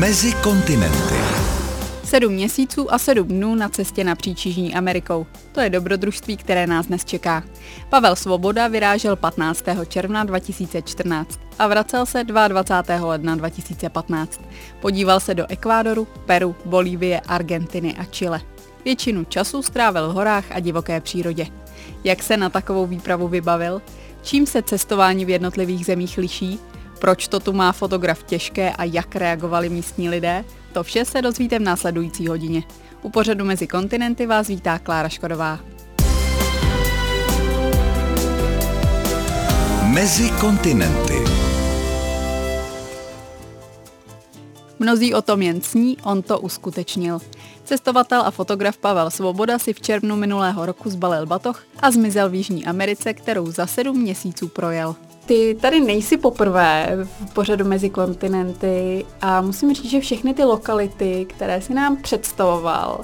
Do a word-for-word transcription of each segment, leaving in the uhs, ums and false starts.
Mezi kontinenty. Sedm měsíců a sedm dnů na cestě napříč Jižní Amerikou. To je dobrodružství, které nás dnes čeká. Pavel Svoboda vyrážel patnáctého června dva tisíce čtrnáct a vracel se dvacátého druhého ledna dva tisíce patnáct. Podíval se do Ekvádoru, Peru, Bolívie, Argentiny a Chile. Většinu času strávil v horách a divoké přírodě. Jak se na takovou výpravu vybavil? Čím se cestování v jednotlivých zemích liší? Proč to tu má fotograf těžké a jak reagovali místní lidé? To vše se dozvíte v následující hodině. U pořadu Mezi kontinenty vás vítá Klára Škodová. Mezi kontinenty. Mnozí o tom jen sní, on to uskutečnil. Cestovatel a fotograf Pavel Svoboda si v červnu minulého roku zbalil batoh a zmizel v Jižní Americe, kterou za sedm měsíců projel. Ty tady nejsi poprvé v pořadu Mezi kontinenty a musím říct, že všechny ty lokality, které si nám představoval,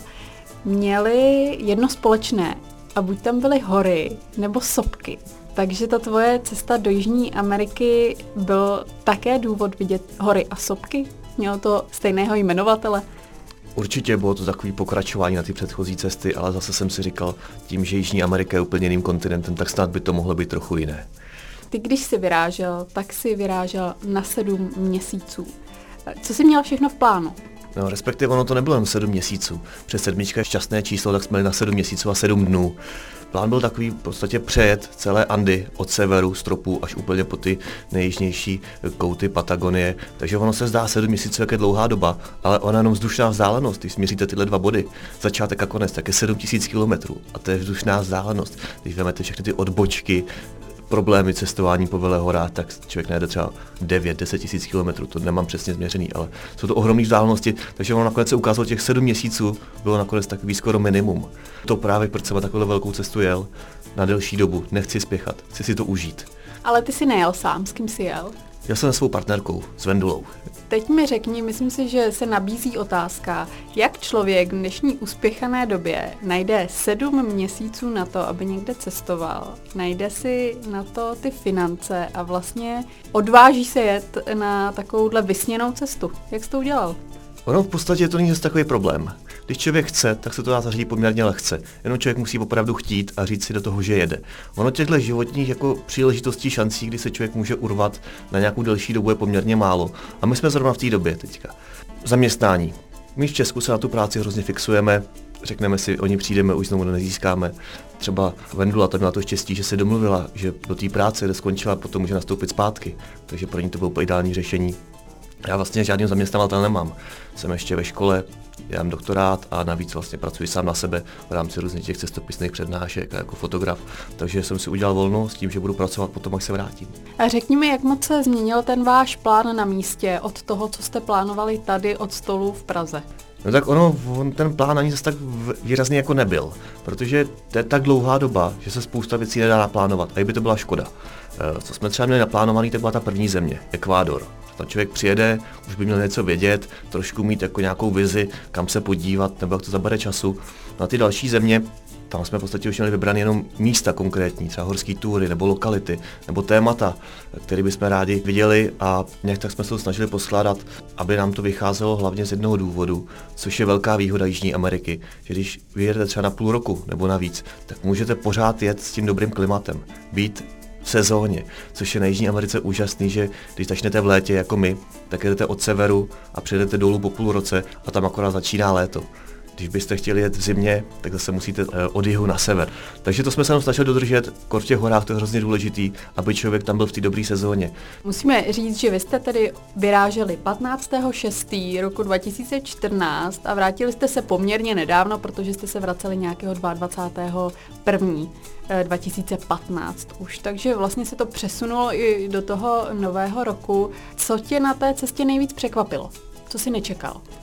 měly jedno společné a buď tam byly hory nebo sopky. Takže ta tvoje cesta do Jižní Ameriky byl také důvod vidět hory a sopky? Mělo to stejného jmenovatele? Určitě bylo to takový pokračování na ty předchozí cesty, ale zase jsem si říkal, tím, že Jižní Amerika je úplně jiným kontinentem, tak snad by to mohlo být trochu jiné. Ty, když jsi vyrážel, tak jsi vyrážel na sedm měsíců. Co jsi měl všechno v plánu? No, respektive ono to nebylo jen sedm měsíců. Přes sedmička je šťastné číslo, tak jsme měli na sedm měsíců a sedm dnů. Plán byl takový v podstatě přejet celé Andy od severu stropů až úplně po ty nejjižnější kouty Patagonie. Takže ono se zdá sedm měsíců, jak je dlouhá doba, ale ona jenom vzdušná vzdálenost, když směříte tyhle dva body, začátek a konec, tak je sedm tisíc kilometrů a to je vzdušná vzdálenost. Když vezmete všechny ty odbočky, problémy cestování po Velehorách, tak člověk najde třeba devět deset tisíc kilometrů, to nemám přesně změřený, ale jsou to ohromné vzdálenosti, takže ono nakonec se ukázalo, těch sedm měsíců bylo nakonec takový skoro minimum. To právě proč jsem takovou velkou cestu jel na delší dobu, nechci spěchat, chci si to užít. Ale ty jsi nejel sám, s kým jsi jel? Jel jsem se svou partnerkou, s Vendulou. Teď mi řekni, myslím si, že se nabízí otázka, jak člověk v dnešní uspěchané době najde sedm měsíců na to, aby někde cestoval, najde si na to ty finance a vlastně odváží se jet na takovouhle vysněnou cestu. Jak jsi to udělal? Ono v podstatě to není zase takový problém. Když člověk chce, tak se to dá zařídit poměrně lehce. Jenom člověk musí opravdu chtít a říct si do toho, že jede. Ono těchto životních jako příležitostí, šancí, kdy se člověk může urvat na nějakou delší dobu, je poměrně málo. A my jsme zrovna v té době teďka. Zaměstnání. My v Česku se na tu práci hrozně fixujeme, řekneme si, oni přijdeme, už znovu nezískáme. Třeba Vendula to měla to štěstí, že se domluvila, že do té práce, kde skončila, potom může nastoupit zpátky. Takže pro ní to bylo ideální řešení. Já vlastně žádný zaměstnavatel nemám. Jsem ještě ve škole, já mám doktorát a navíc vlastně pracuji sám na sebe v rámci různých těch cestopisných přednášek a jako fotograf. Takže jsem si udělal volno s tím, že budu pracovat potom, až se vrátím. A řekni mi, jak moc se změnil ten váš plán na místě od toho, co jste plánovali tady od stolu v Praze? No tak ono, on ten plán ani zase tak výrazný jako nebyl, protože to je tak dlouhá doba, že se spousta věcí nedá naplánovat a i by to byla škoda. Co jsme třeba měli naplánovaný, tak byla ta první země, Ekvádor. Tam člověk přijede, už by měl něco vědět, trošku mít jako nějakou vizi, kam se podívat, nebo jak to zabere času. Na ty další země, tam jsme v podstatě už měli vybrané jenom místa konkrétní, třeba horské túry, nebo lokality, nebo témata, které bychom rádi viděli a nějak tak jsme se to snažili poskládat, aby nám to vycházelo hlavně z jednoho důvodu, což je velká výhoda Jižní Ameriky, že když vyjedete třeba na půl roku nebo navíc, tak můžete pořád jet s tím dobrým klimatem, být v sezóně, což je na Jižní Americe úžasný, že když začnete v létě jako my, tak jedete od severu a přijedete dolů po půl roce a tam akorát začíná léto. Když byste chtěli jet v zimě, tak zase musíte od jihu na sever. Takže to jsme se nám snažili dodržet, kor v těch horách to je hrozně důležitý, aby člověk tam byl v té dobré sezóně. Musíme říct, že vy jste tedy vyráželi patnáctého šestého roku dva tisíce čtrnáct a vrátili jste se poměrně nedávno, protože jste se vraceli nějakého dvacátého prvního dva tisíce patnáct už, takže vlastně se to přesunulo i do toho nového roku. Co tě na té cestě nejvíc překvapilo? Co jsi nečekal?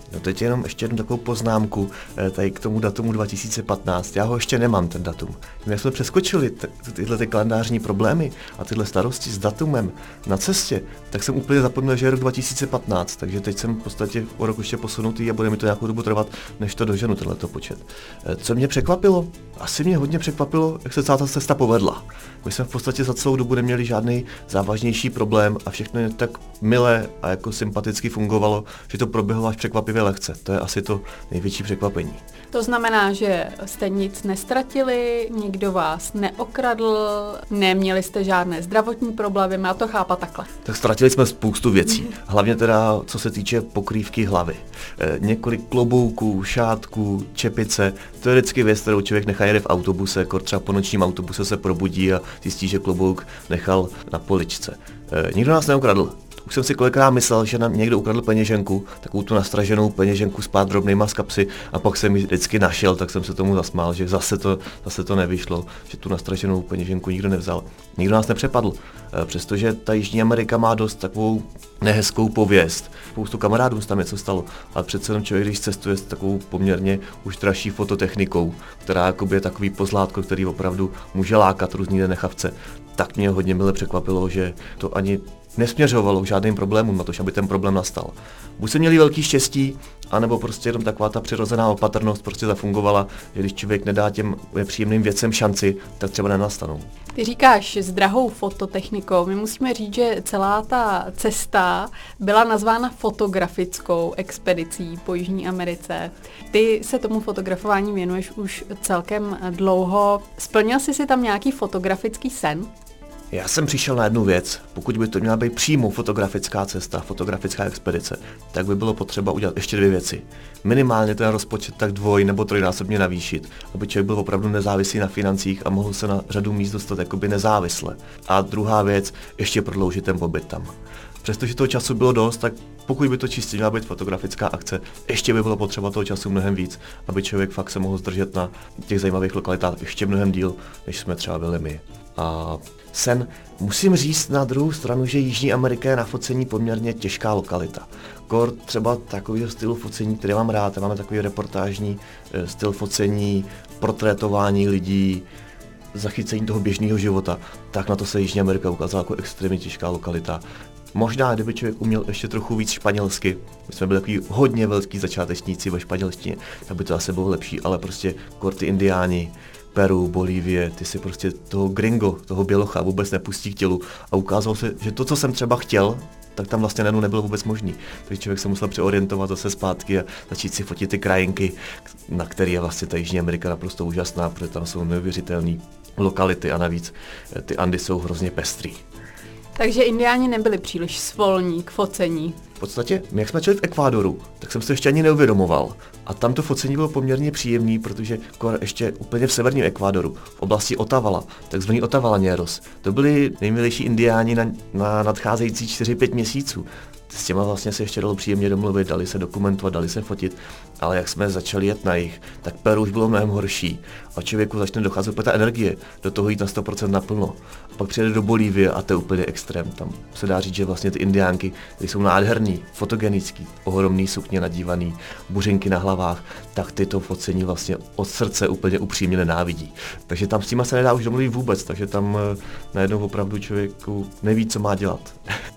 No teď jenom ještě jednu takovou poznámku tady k tomu datumu dva tisíce patnáct. Já ho ještě nemám, ten datum. My jsme přeskočili t- tyhle ty kalendářní problémy a tyhle starosti s datumem na cestě, tak jsem úplně zapomněl, že je rok dva tisíce patnáct, takže teď jsem v podstatě o rok ještě posunutý a bude mi to nějakou dobu trvat, než to doženu, tenhle počet. Co mě překvapilo? Asi mě hodně překvapilo, jak se celá ta cesta povedla. My jsme v podstatě za celou dobu neměli žádný závažnější problém a všechno je tak milé a jako sympaticky fungovalo, že to proběhlo až překvapivě lehce. To je asi to největší překvapení. To znamená, že jste nic nestratili, nikdo vás neokradl, neměli jste žádné zdravotní problémy, má to chápat takhle. Tak ztratili jsme spoustu věcí, hlavně teda co se týče pokrývky hlavy. E, několik klobouků, šátků, čepice, to je vždycky věc, kterou člověk nechá jede v autobuse, jako třeba po nočním autobuse se probudí a zjistí, že klobouk nechal na poličce. E, nikdo nás neokradl. Už jsem si kolikrát myslel, že nám někdo ukradl peněženku, takovou tu nastraženou peněženku s pár drobnejma z kapsy a pak jsem ji vždycky našel, tak jsem se tomu zasmál, že zase to, zase to nevyšlo, že tu nastraženou peněženku nikdo nevzal. Nikdo nás nepřepadl, přestože ta Jižní Amerika má dost takovou nehezkou pověst. Spoustu kamarádům se tam něco stalo, ale přece jenom člověk, když cestuje s takovou poměrně už dražší fototechnikou, která jakoby je takový pozlátko, který opravdu může lákat různý nechavce, tak mě hodně mile překvapilo, že to ani nesměřovalo k žádným problémům na to, aby ten problém nastal. Buď se měli velký štěstí, anebo prostě jenom taková ta přirozená opatrnost prostě zafungovala, že když člověk nedá těm nepříjemným věcem šanci, tak třeba nenastanou. Ty říkáš s drahou fototechnikou. My musíme říct, že celá ta cesta byla nazvána fotografickou expedicí po Jižní Americe. Ty se tomu fotografování věnuješ už celkem dlouho. Splnil jsi si tam nějaký fotografický sen? Já jsem přišel na jednu věc, pokud by to měla být přímo fotografická cesta, fotografická expedice, tak by bylo potřeba udělat ještě dvě věci. Minimálně ten rozpočet tak dvoj nebo trojnásobně navýšit, aby člověk byl opravdu nezávislý na financích a mohl se na řadu míst dostat jakoby nezávisle. A druhá věc, ještě prodloužit ten pobyt tam. Přestože toho času bylo dost, tak pokud by to čistě měla být fotografická akce, ještě by bylo potřeba toho času mnohem víc, aby člověk fakt se mohl zdržet na těch zajímavých lokalitách ještě mnohem díl, než jsme třeba byli my. A sen, musím říct na druhou stranu, že Jižní Amerika je na focení poměrně těžká lokalita. Kor třeba takového stylu focení, který mám rád, máme takový reportážní styl focení, portrétování lidí, zachycení toho běžného života, tak na to se Jižní Amerika ukázala jako extrémně těžká lokalita. Možná, kdyby člověk uměl ještě trochu víc španělsky, my jsme byli takový hodně velký začátečníci ve španělštině, tak by to asi bylo lepší, ale prostě kor ty indiáni, Peru, Bolívie, ty si prostě toho gringo, toho bělocha vůbec nepustí k tělu a ukázalo se, že to, co jsem třeba chtěl, tak tam vlastně najednou nebylo vůbec možný. Takže člověk se musel přeorientovat zase zpátky a začít si fotit ty krajinky, na které je vlastně ta Jižní Amerika naprosto úžasná, protože tam jsou neuvěřitelné lokality a navíc ty Andy jsou hrozně pestrý. Takže indiáni nebyli příliš svolní k focení. V podstatě, my jak jsme čeli v Ekvádoru, tak jsem se ještě ani neuvědomoval. A tam to focení bylo poměrně příjemný, protože ještě úplně v severním Ekvádoru, v oblasti Otavala, takzvaný Otavalañeros, to byli nejmilejší indiáni na, na nadcházející čtyři pět měsíců. S těma vlastně se ještě dalo příjemně domluvit, dali se dokumentovat, dali se fotit, ale jak jsme začali jet na jih, tak Peru už bylo mnohem horší a člověku začne docházet úplně ta energie, do toho jít na sto procent naplno. A pak přijede do Bolívie a to je úplně extrém. Tam se dá říct, že vlastně ty indiánky, ty jsou nádherný, fotogenický, ohromný sukně nadívaný, buřinky na hlavách, tak ty to focení vlastně od srdce úplně upřímně nenávidí. Takže tam s tím se nedá už domluvit vůbec, takže tam najednou opravdu člověku neví, co má dělat.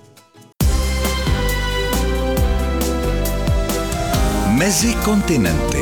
Mezi kontinenty.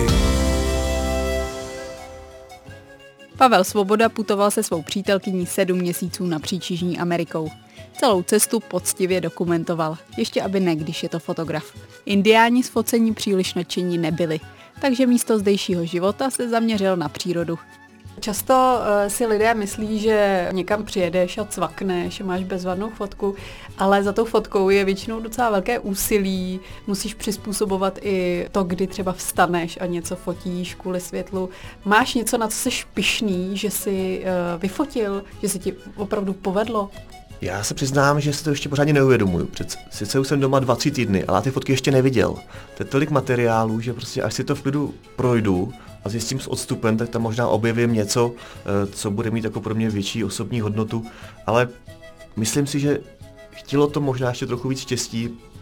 Pavel Svoboda putoval se svou přítelkyní sedm měsíců napříč Jižní Amerikou. Celou cestu poctivě dokumentoval, ještě aby ne, když je to fotograf. Indiáni z focení příliš nadšení nebyli, takže místo zdejšího života se zaměřil na přírodu. Často uh, si lidé myslí, že někam přijedeš a cvakneš, máš bezvadnou fotku, ale za tou fotkou je většinou docela velké úsilí, musíš přizpůsobovat i to, kdy třeba vstaneš a něco fotíš kvůli světlu. Máš něco, na co jsi pyšný, že jsi uh, vyfotil, že se ti opravdu povedlo? Já se přiznám, že si to ještě pořádně neuvědomuju. Přece, sice už jsem doma dva, tři týdny, ale ty fotky ještě neviděl. To je tolik materiálů, že prostě až si to v klidu projdu a zjistím s odstupem, tak tam možná objevím něco, co bude mít jako pro mě větší osobní hodnotu, ale myslím si, že chtělo to možná ještě trochu víc štěstí,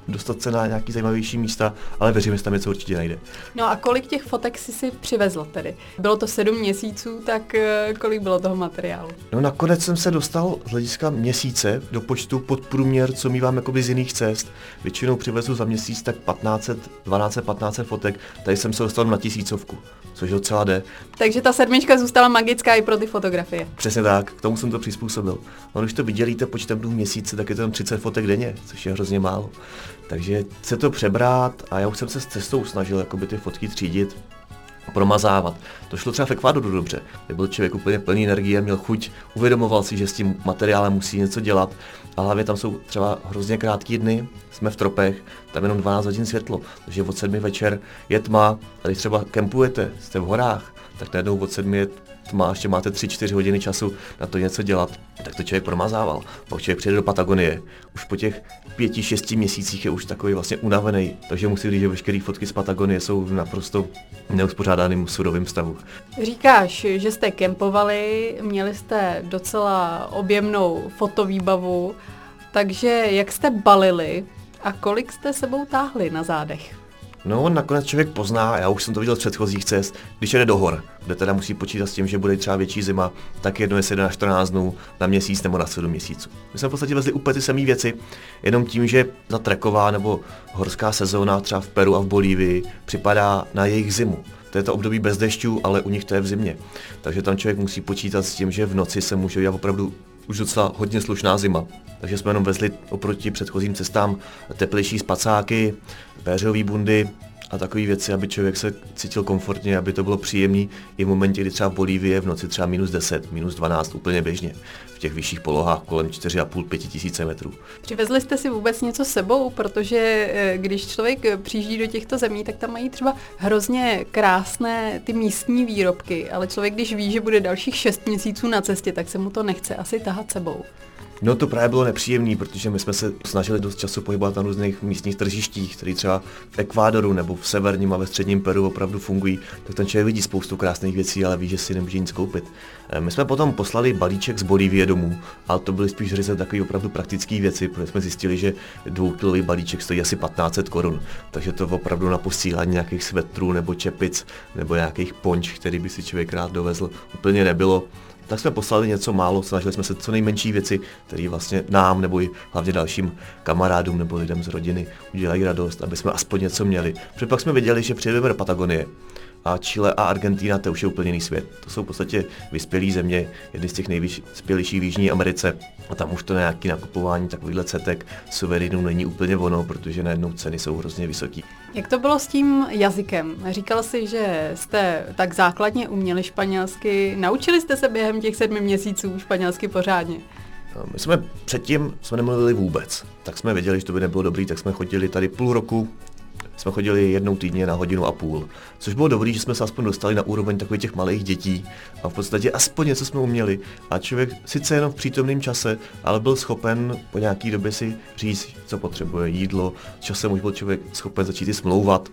dostat se na nějaký zajímavější místa, ale věřím, že tam něco určitě najde. No a kolik těch fotek jsi si přivezl tedy? Bylo to sedm měsíců, tak kolik bylo toho materiálu? No nakonec jsem se dostal z hlediska měsíce do počtu podprůměr, co mívám jakoby z jiných cest. Většinou přivezu za měsíc tak patnáct set, dvanáct set, patnáct set fotek, tady jsem se dostal na tisícovku, což docela jde. Takže ta sedmička zůstala magická i pro ty fotografie. Přesně tak, k tomu jsem to přizpůsobil. No, když to vydělíte počtem dnů v měsíci, tak je to tam třicet fotek denně, což je hrozně málo. Takže se to přebrat a já už jsem se s cestou snažil jakoby ty fotky třídit, promazávat. To šlo třeba v Ekvádoru dobře, kde byl člověk úplně plný energie, měl chuť, uvědomoval si, že s tím materiálem musí něco dělat. A hlavně tam jsou třeba hrozně krátký dny, jsme v tropech, tam jenom dvanáct hodin světlo, takže od sedmi večer je tma, a když třeba kempujete, jste v horách, tak najednou od sedmi je tma, ještě máte tři čtyři hodiny času na to něco dělat, tak to člověk promazával. Pak člověk přijde do Patagonie, už po těch pěti, šesti měsících je už takový vlastně unavený, takže musím říct, že veškeré fotky z Patagonie jsou v naprosto neuspořádaným surovým stavu. Říkáš, že jste kempovali, měli jste docela objemnou fotovýbavu, takže jak jste balili a kolik jste sebou táhli na zádech? No, nakonec člověk pozná, já už jsem to viděl z předchozích cest, když jede do hor, kde teda musí počítat s tím, že bude třeba větší zima, tak jedno jestli jde na čtrnáct dnů, na měsíc nebo na sedm měsíců. My jsme v podstatě vezli úplně ty samé věci, jenom tím, že ta treková nebo horská sezóna třeba v Peru a v Bolívii připadá na jejich zimu. To je to období bez dešťů, ale u nich to je v zimě. Takže tam člověk musí počítat s tím, že v noci se může dělat opravdu už docela hodně slušná zima. Takže jsme jenom vezli oproti předchozím cestám teplejší spacáky, péřové bundy a takové věci, aby člověk se cítil komfortně, aby to bylo příjemné i v momentě, kdy třeba v Bolívii je v noci třeba minus deset, minus dvanáct úplně běžně. V těch vyšších polohách kolem čtyři a půl až pět tisíce metrů. Přivezli jste si vůbec něco s sebou, protože když člověk přijíždí do těchto zemí, tak tam mají třeba hrozně krásné ty místní výrobky, ale člověk, když ví, že bude dalších šest měsíců na cestě, tak se mu to nechce asi tahat sebou. No to právě bylo nepříjemné, protože my jsme se snažili dost času pohybovat na různých místních tržištích, které třeba v Ekvádoru nebo v severním a ve středním Peru opravdu fungují, tak ten člověk vidí spoustu krásných věcí, ale ví, že si nemůže nic koupit. My jsme potom poslali balíček z Bolívie domů, ale to byly spíš ryze takové opravdu praktické věci, protože jsme zjistili, že dvoukilový balíček stojí asi patnáct set korun, takže to opravdu na posílání nějakých svetrů nebo čepic nebo nějakých ponč, který by si člověk rád dovezl, úplně nebylo. Tak jsme poslali něco málo, snažili jsme se co nejmenší věci, které vlastně nám nebo i hlavně dalším kamarádům nebo lidem z rodiny udělají radost, aby jsme aspoň něco měli. Protože pak jsme viděli, že přijedeme do Patagonie a Chile a Argentina, to už je úplně jiný svět. To jsou v podstatě vyspělé země, jedny z těch nejvyspělejších v Jižní Americe a tam už to nějaké nakupování takovýchhle cetek suverénů není úplně ono, protože najednou ceny jsou hrozně vysoké. Jak to bylo s tím jazykem? Říkal jsi, že jste tak základně uměli španělsky. Naučili jste se během těch sedmi měsíců španělsky pořádně? My jsme předtím jsme nemluvili vůbec. Tak jsme věděli, že to by nebylo dobrý, tak jsme chodili tady půl roku. Jsme chodili jednou týdně na hodinu a půl, což bylo dobrý, že jsme se aspoň dostali na úroveň takových těch malých dětí a v podstatě aspoň něco jsme uměli a člověk sice jenom v přítomném čase, ale byl schopen po nějaký době si říct, co potřebuje, jídlo, časem už byl člověk schopen začít i smlouvat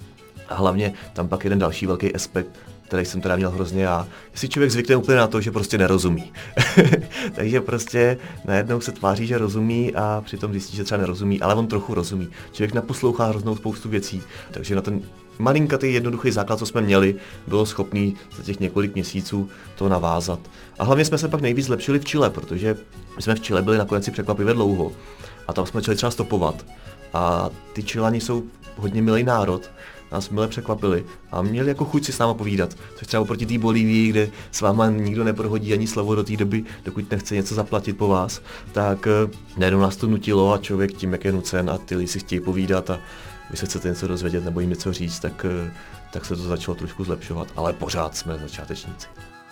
a hlavně tam pak jeden další velký aspekt, který jsem teda měl hrozně já, jestli člověk zvykne úplně na to, že prostě nerozumí. Takže prostě najednou se tváří, že rozumí a přitom zjistí, že třeba nerozumí, ale on trochu rozumí. Člověk naposlouchá hroznou spoustu věcí, takže na ten malinkatý jednoduchý základ, co jsme měli, bylo schopný za těch několik měsíců to navázat. A hlavně jsme se pak nejvíc zlepšili v Chile, protože my jsme v Chile byli nakonec si překvapivě dlouho a tam jsme začali třeba stopovat. A ty Čilani jsou hodně milý národ, nás mile překvapili a měli jako chuť si s náma povídat. Což třeba oproti té Bolívii, kde s váma nikdo neprohodí ani slovo do té doby, dokud nechce něco zaplatit po vás, tak najednou nás to nutilo a člověk tím, jak je nucen a ty lidi si chtějí povídat a vy se chcete něco dozvědět nebo jim něco říct, tak, tak se to začalo trošku zlepšovat, ale pořád jsme začátečníci.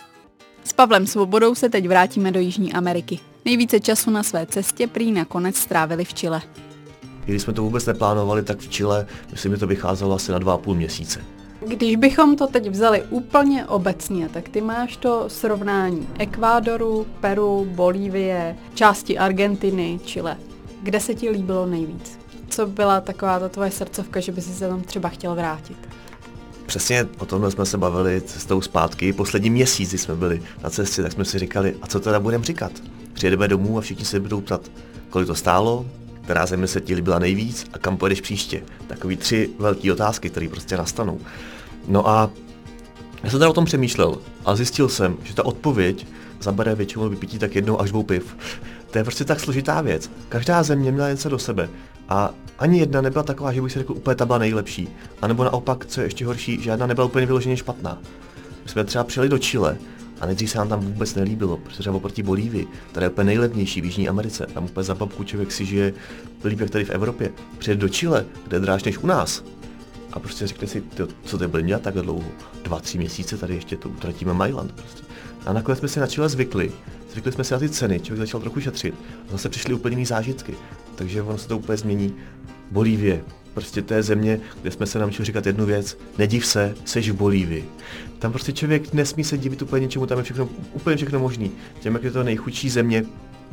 S Pavlem Svobodou se teď vrátíme do Jižní Ameriky. Nejvíce času na své cestě prý nakonec strávili v Chile. Když jsme to vůbec neplánovali, tak v Chile, myslím, že to vycházelo asi na dva a půl měsíce. Když bychom to teď vzali úplně obecně, tak ty máš to srovnání Ekvádoru, Peru, Bolívie, části Argentiny, Chile. Kde se ti líbilo nejvíc? Co byla taková ta tvoje srdcovka, že by si se tam třeba chtěl vrátit? Přesně o tomhle jsme se bavili cestou zpátky. Poslední měsíci jsme byli na cestě, tak jsme si říkali, a co teda budeme říkat? Přijedeme domů a všichni se budou ptat, kolik to stálo, která země se ti líbila nejvíc a kam pojedeš příště. Takový tři velké otázky, které prostě nastanou. No a já jsem teda o tom přemýšlel a zjistil jsem, že ta odpověď zabere většinou vypití tak jednou až dvou piv. To je prostě tak složitá věc. Každá země měla něco do sebe a ani jedna nebyla taková, že bych si řekl úplně ta byla nejlepší. A nebo naopak, co je ještě horší, žádná nebyla úplně vyloženě špatná. My jsme třeba přijeli do Chile a nejdřív se nám tam vůbec nelíbilo, protože třeba oproti Bolívii, která je úplně nejlevnější v Jižní Americe, tam úplně za babku člověk si žije líp jak tady v Evropě. Přijede do Chile, kde je dráž než u nás. A prostě řekne si, tyjo, co to bude dělat takhle dlouho? Dva, tři měsíce tady ještě to utratíme Mailand prostě. A nakonec jsme si na Chile zvykli. Zvykli jsme si na ty ceny, člověk začal trochu šetřit. A zase přišly úplně jiný zážitky. Takže ono se to úplně změní. Bolívie, prostě to je země, kde jsme se naučili říkat jednu věc. Nediv se, seš v Bolívii. Tam prostě člověk nesmí se divit úplně něčemu, tam je všechno, úplně všechno možný. Těm, jak je to nejchudší země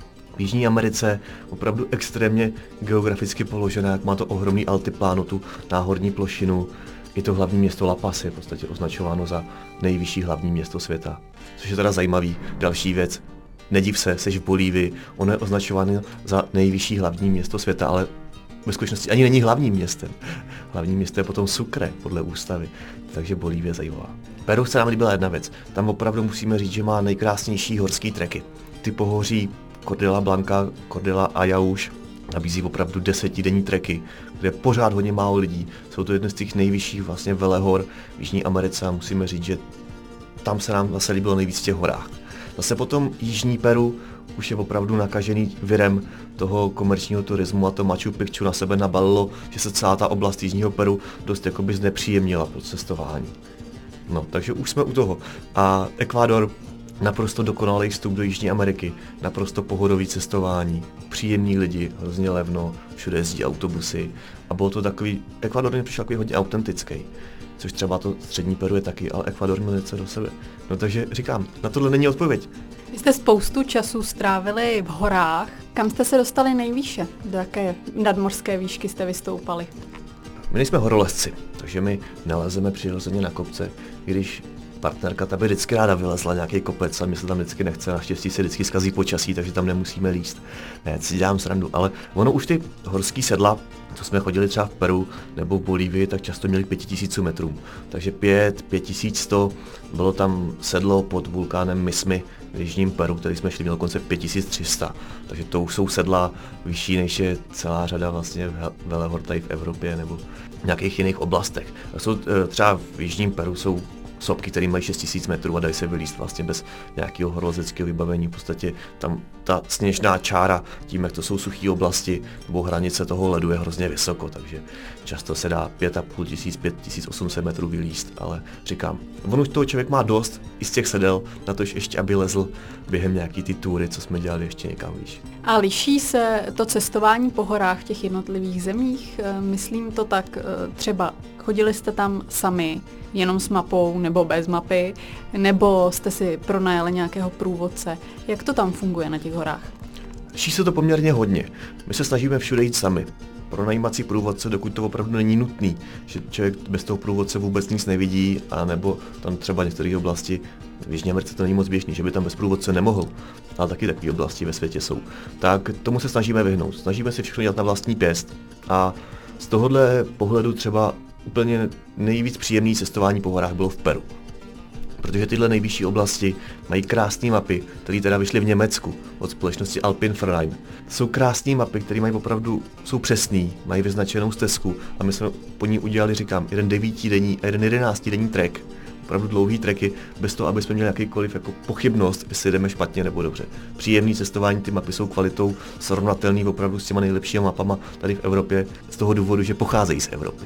v Jižní Americe, opravdu extrémně geograficky položená, jak má to ohromný altipláno, tu náhorní plošinu. Je to hlavní město La Paz, je v podstatě označováno za nejvyšší hlavní město světa. Což je teda zajímavý. Další věc, nediv se, seš v Bolívii, ono je označováno za nejvyšší hlavní město světa, ale ve skutečnosti ani není hlavním městem. Hlavní město je potom Sucre, podle ústavy, takže Bolívie je zajímavá. Peru se nám líbila jedna věc, tam opravdu musíme říct, že má nejkrásnější horský treky. Ty pohoří Cordillera Blanca, Cordillera Ayahuasca nabízí opravdu desetidenní treky, kde je pořád hodně málo lidí. Jsou to jedny z těch nejvyšších vlastně velehor v Jižní Americe a musíme říct, že tam se nám zase líbilo nejvíc v těch horách. Zase potom Jižní Peru už je opravdu nakažený virem toho komerčního turismu a to Machu Picchu na sebe nabalilo, že se celá ta oblast Jižního Peru dost jakoby znepříjemnila pro cestování. No, takže už jsme u toho. A Ekvádor, naprosto dokonalý vstup do Jižní Ameriky, naprosto pohodový cestování, příjemní lidi, hrozně levno, všude jezdí autobusy a bylo to takový, Ekvádor mě přišel takový hodně autentický, což třeba to střední Peru je taky, ale Ekvádor měl něco do sebe. No takže říkám, na tohle není odpověď. Vy jste spoustu času strávili v horách, kam jste se dostali nejvýše? Do jaké nadmořské výšky jste vystoupali? My nejsme horolezci, takže my nelezeme přirozeně na kopce, když partnerka ta by vždycky ráda vylezla nějaký kopec a mě se tam vždycky nechce, naštěstí se vždycky zkazí počasí, takže tam nemusíme líst. Ne, si dělám srandu, ale ono už ty horský sedla, co jsme chodili třeba v Peru nebo v Bolívii, tak často měli pět tisíc metrů. Takže pět, pět tisíc sto, bylo tam sedlo pod vulkánem Mismy v Jižním Peru, který jsme šli, měl dokonce pět tisíc tři sta. Takže to už jsou sedla vyšší, než je celá řada vlastně velehor tady v Evropě nebo v nějakých jiných oblastech. Jsou, třeba v Jižním Peru jsou sopky, které mají šest tisíc metrů a dají se vylízt vlastně bez nějakého horolezeckého vybavení. V podstatě tam ta sněžná čára, tím jak to jsou suché oblasti nebo hranice toho ledu je hrozně vysoko, takže často se dá pět a půl tisíc, pět tisíc osm set metrů vylízt, ale říkám, on už toho člověk má dost i z těch sedel, na to ještě aby lezl během nějaký ty túry, co jsme dělali ještě někam výš. A liší se to cestování po horách v těch jednotlivých zemích? Myslím to tak, třeba chodili jste tam sami, jenom s mapou nebo bez mapy, nebo jste si pronajali nějakého průvodce. Jak to tam funguje na těch horách? Liší se to poměrně hodně. My se snažíme všude jít sami. Pronajímat si průvodce, dokud to opravdu není nutný, že člověk bez toho průvodce vůbec nic nevidí, a nebo tam třeba některé oblasti, v Jižní Americe to není moc běžný, že by tam bez průvodce nemohl, ale taky takové oblasti ve světě jsou. Tak tomu se snažíme vyhnout. Snažíme si všechno dělat na vlastní pěst a z tohohle pohledu třeba úplně nejvíc příjemný cestování po horách bylo v Peru. Protože tyhle nejvyšší oblasti mají krásné mapy, které teda vyšly v Německu od společnosti Alpinverein. Jsou krásné mapy, které mají opravdu, jsou přesný, mají vyznačenou stezku a my jsme po ní udělali, říkám, jeden devítidenní a jeden jedenáctidenní trek. Opravdu dlouhý treky, bez toho, aby jsme měli jakýkoliv jako pochybnost, jestli jdeme špatně nebo dobře. Příjemný cestování, ty mapy jsou kvalitou srovnatelný opravdu s těma nejlepšíma mapama tady v Evropě, z toho důvodu, že pocházejí z Evropy.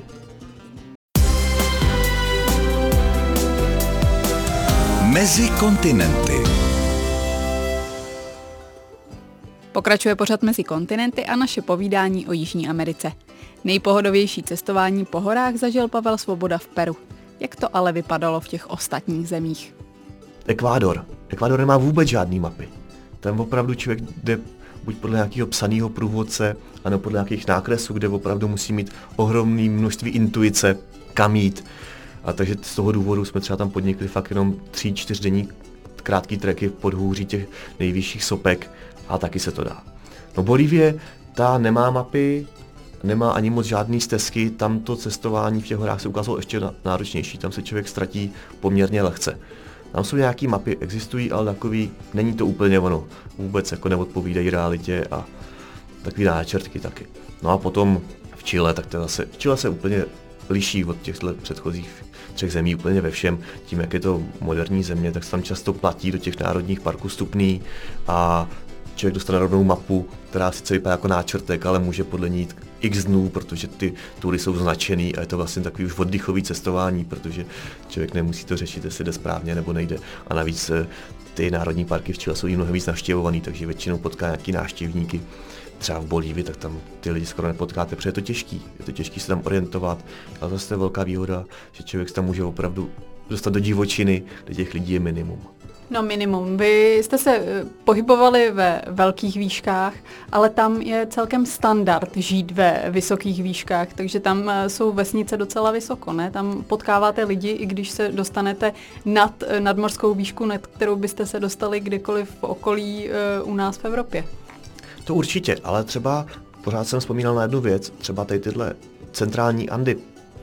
Mezi kontinenty. Pokračuje pořad Mezi kontinenty a naše povídání o Jižní Americe. Nejpohodovější cestování po horách zažil Pavel Svoboda v Peru. Jak to ale vypadalo v těch ostatních zemích? Ekvádor. Ekvádor nemá vůbec žádný mapy. Tam opravdu člověk jde buď podle nějakého psaného průvodce, anebo podle nějakých nákresů, kde opravdu musí mít ohromné množství intuice, kam jít. A takže z toho důvodu jsme třeba tam podnikli fakt jenom tři, čtyřdenní krátký treky v podhůří těch nejvyšších sopek a taky se to dá. No Bolívie Ta nemá mapy, nemá ani moc žádný stezky, tam to cestování v těch horách se ukázalo ještě náročnější, tam se člověk ztratí poměrně lehce. Tam jsou nějaký mapy, existují, ale takový, není to úplně ono, vůbec jako neodpovídají realitě a takový náčrtky taky. No a potom v Chile, tak to zase, Chile se úplně liší od těch předchozích třech zemí úplně ve všem. Tím, jak je to moderní země, tak se tam často platí do těch národních parků vstupný a člověk dostane rovnou mapu, která sice vypadá jako náčrtek, ale může podle ní jít x dnů, protože ty tury jsou značený a je to vlastně takový už oddychový cestování, protože člověk nemusí to řešit, jestli jde správně nebo nejde. A navíc ty národní parky v Chile jsou mnohem víc navštěvovaný, takže většinou potká nějaký návštěvníky. Třeba v Bolívii, tak tam ty lidi skoro nepotkáte, protože je to těžký, je to těžký se tam orientovat, ale zase je velká výhoda, že člověk se tam může opravdu dostat do divočiny, kde těch lidí je minimum. No minimum. Vy jste se pohybovali ve velkých výškách, ale tam je celkem standard žít ve vysokých výškách, takže tam jsou vesnice docela vysoko, ne? Tam potkáváte lidi, i když se dostanete nad nadmořskou výšku, nad kterou byste se dostali kdekoliv v okolí u nás v Evropě. To určitě, ale třeba pořád jsem vzpomínal na jednu věc, třeba tady tyhle centrální Andy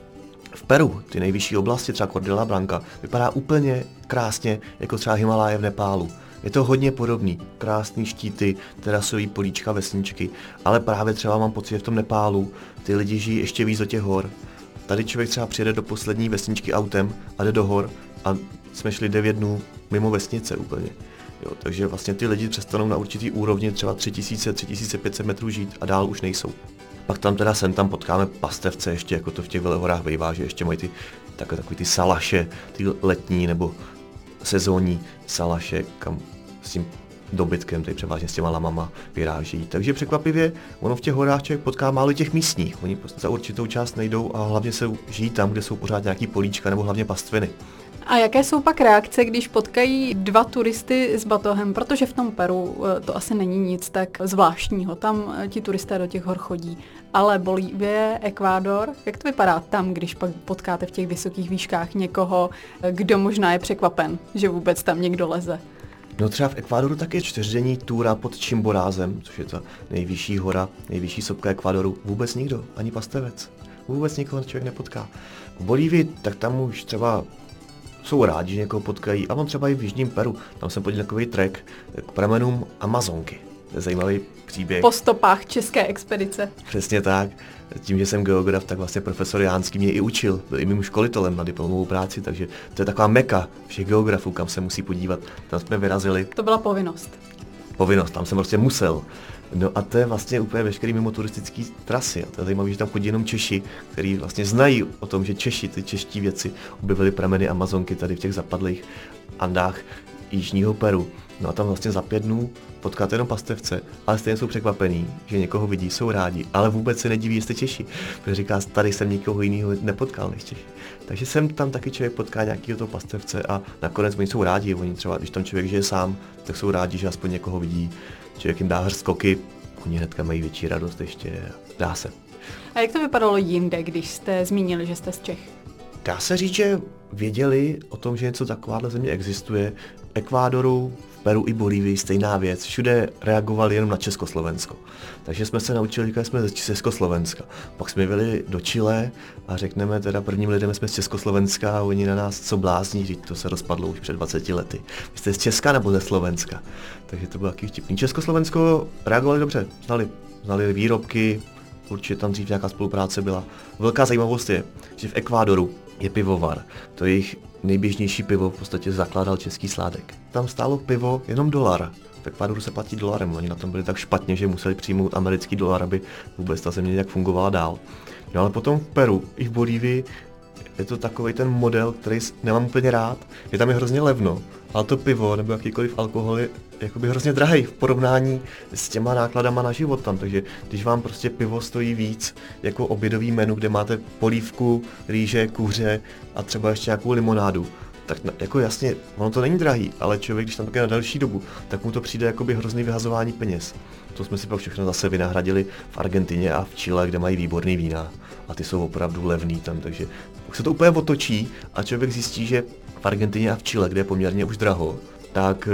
v Peru, ty nejvyšší oblasti, třeba Cordillera Blanca, vypadá úplně krásně, jako třeba Himaláje v Nepálu. Je to hodně podobný, krásný štíty, terasový políčka, vesničky, ale právě třeba mám pocit, že v tom Nepálu ty lidi žijí ještě víc do těch hor. Tady člověk třeba přijede do poslední vesničky autem a jde do hor a jsme šli devět dnů mimo vesnice úplně. Jo, takže vlastně ty lidi přestanou na určitý úrovni třeba tři tisíce, tři tisíce pět set metrů žít a dál už nejsou. Pak tam teda sem tam potkáme pastevce ještě, jako to v těch velehorách bývá, že ještě mají ty takové takový ty salaše, ty letní nebo sezónní salaše, kam s tím dobytkem, tady převážně s těma lamama vyráží. Takže překvapivě, ono v těch horách člověk potká málo těch místních. Oni za určitou část nejdou a hlavně se žijí tam, kde jsou pořád nějaký políčka nebo hlavně pastviny. A jaké jsou pak reakce, když potkají dva turisty s batohem, protože v tom Peru to asi není nic tak zvláštního, tam ti turisté do těch hor chodí. Ale Bolívie, Ekvádor, jak to vypadá tam, když pak potkáte v těch vysokých výškách někoho, kdo možná je překvapen, že vůbec tam někdo leze? No třeba v Ekvádoru tak je čtyřdenní túra pod Chimborázem, což je ta nejvyšší hora, nejvyšší sopka Ekvádoru. Vůbec nikdo, ani pastevec. Vůbec nikoho člověk nepotká. V Bolívii tak tam už třeba jsou rádi, že někoho potkají, a on třeba i v jižním Peru. Tam jsem podíval takový trek k pramenům Amazonky. To je zajímavý příběh. Po stopách české expedice. Přesně tak. Tím, že jsem geograf, tak vlastně profesor Jánský mě i učil. Byl i mým školitelem na diplomovou práci, takže to je taková meka všech geografů, kam se musí podívat. Tam jsme vyrazili. To byla povinnost. Povinnost, tam jsem prostě musel. No a to je vlastně úplně veškerý mimo turistický trasy. A to je zajímavé, že tam chodí jenom Češi, kteří vlastně znají o tom, že Češi, ty čeští věci, objevili prameny Amazonky tady v těch zapadlých Andách jižního Peru. No a tam vlastně za pět dnů potkáte jenom pastevce, ale stejně jsou překvapení, že někoho vidí, jsou rádi, ale vůbec se nediví, jestli Češi. Protože říká, tady jsem nikoho jiného nepotkal než Češi. Takže sem tam taky člověk potká nějakého toho pastevce a nakonec oni jsou rádi, oni třeba, když tam člověk žije sám, tak jsou rádi, že aspoň někoho vidí. Člověk jim dá hrst koky, oni hnedka mají větší radost ještě, dá se. A jak to vypadalo jinde, když jste zmínili, že jste z Čech? Dá se říct, že věděli o tom, že něco takováhle země existuje. V Ekvádoru, v Peru i Bolívii stejná věc. Všude reagovali jenom na Československo. Takže jsme se naučili, že jsme z Československa. Pak jsme byli do Chile a řekneme teda prvním lidem, jsme z Československa a oni na nás co blázní, říct, to se rozpadlo už před dvaceti lety. Vy jste z Česka nebo ze Slovenska? Takže to bylo taky vtipný. Československo reagovali dobře, znali, znali výrobky, určitě tam dřív nějaká spolupráce byla. Velká zajímavost je, že v Ekvádoru je pivovar. To je jejich nejběžnější pivo, v podstatě zakládal český Sládek. Tam stálo pivo jenom dolar. V Ekvádoru se platí dolarem, oni na tom byli tak špatně, že museli přijmout americký dolar, aby vůbec ta země nějak fungovala dál. No ale potom v Peru i v Bolívii je to takový ten model, který nemám úplně rád, je tam je hrozně levno, ale to pivo nebo jakýkoliv alkohol je jakoby hrozně drahý v porovnání s těma nákladama na život tam, takže když vám prostě pivo stojí víc jako obědový menu, kde máte polívku, rýže, kuře a třeba ještě nějakou limonádu, tak jako jasně, ono to není drahý, ale člověk, když tam také na další dobu, tak mu to přijde jakoby hrozný vyhazování peněz. To jsme si pak všechno zase vynahradili v Argentině a v Chile, kde mají výborný vína a ty jsou opravdu levný tam, takže už se to úplně otočí a člověk zjistí, že v Argentině a v Chile, kde je poměrně už draho, tak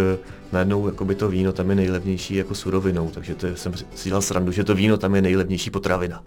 najednou jakoby to víno tam je nejlevnější jako surovinou, takže to je, jsem si dělal srandu, že to víno tam je nejlevnější potravina.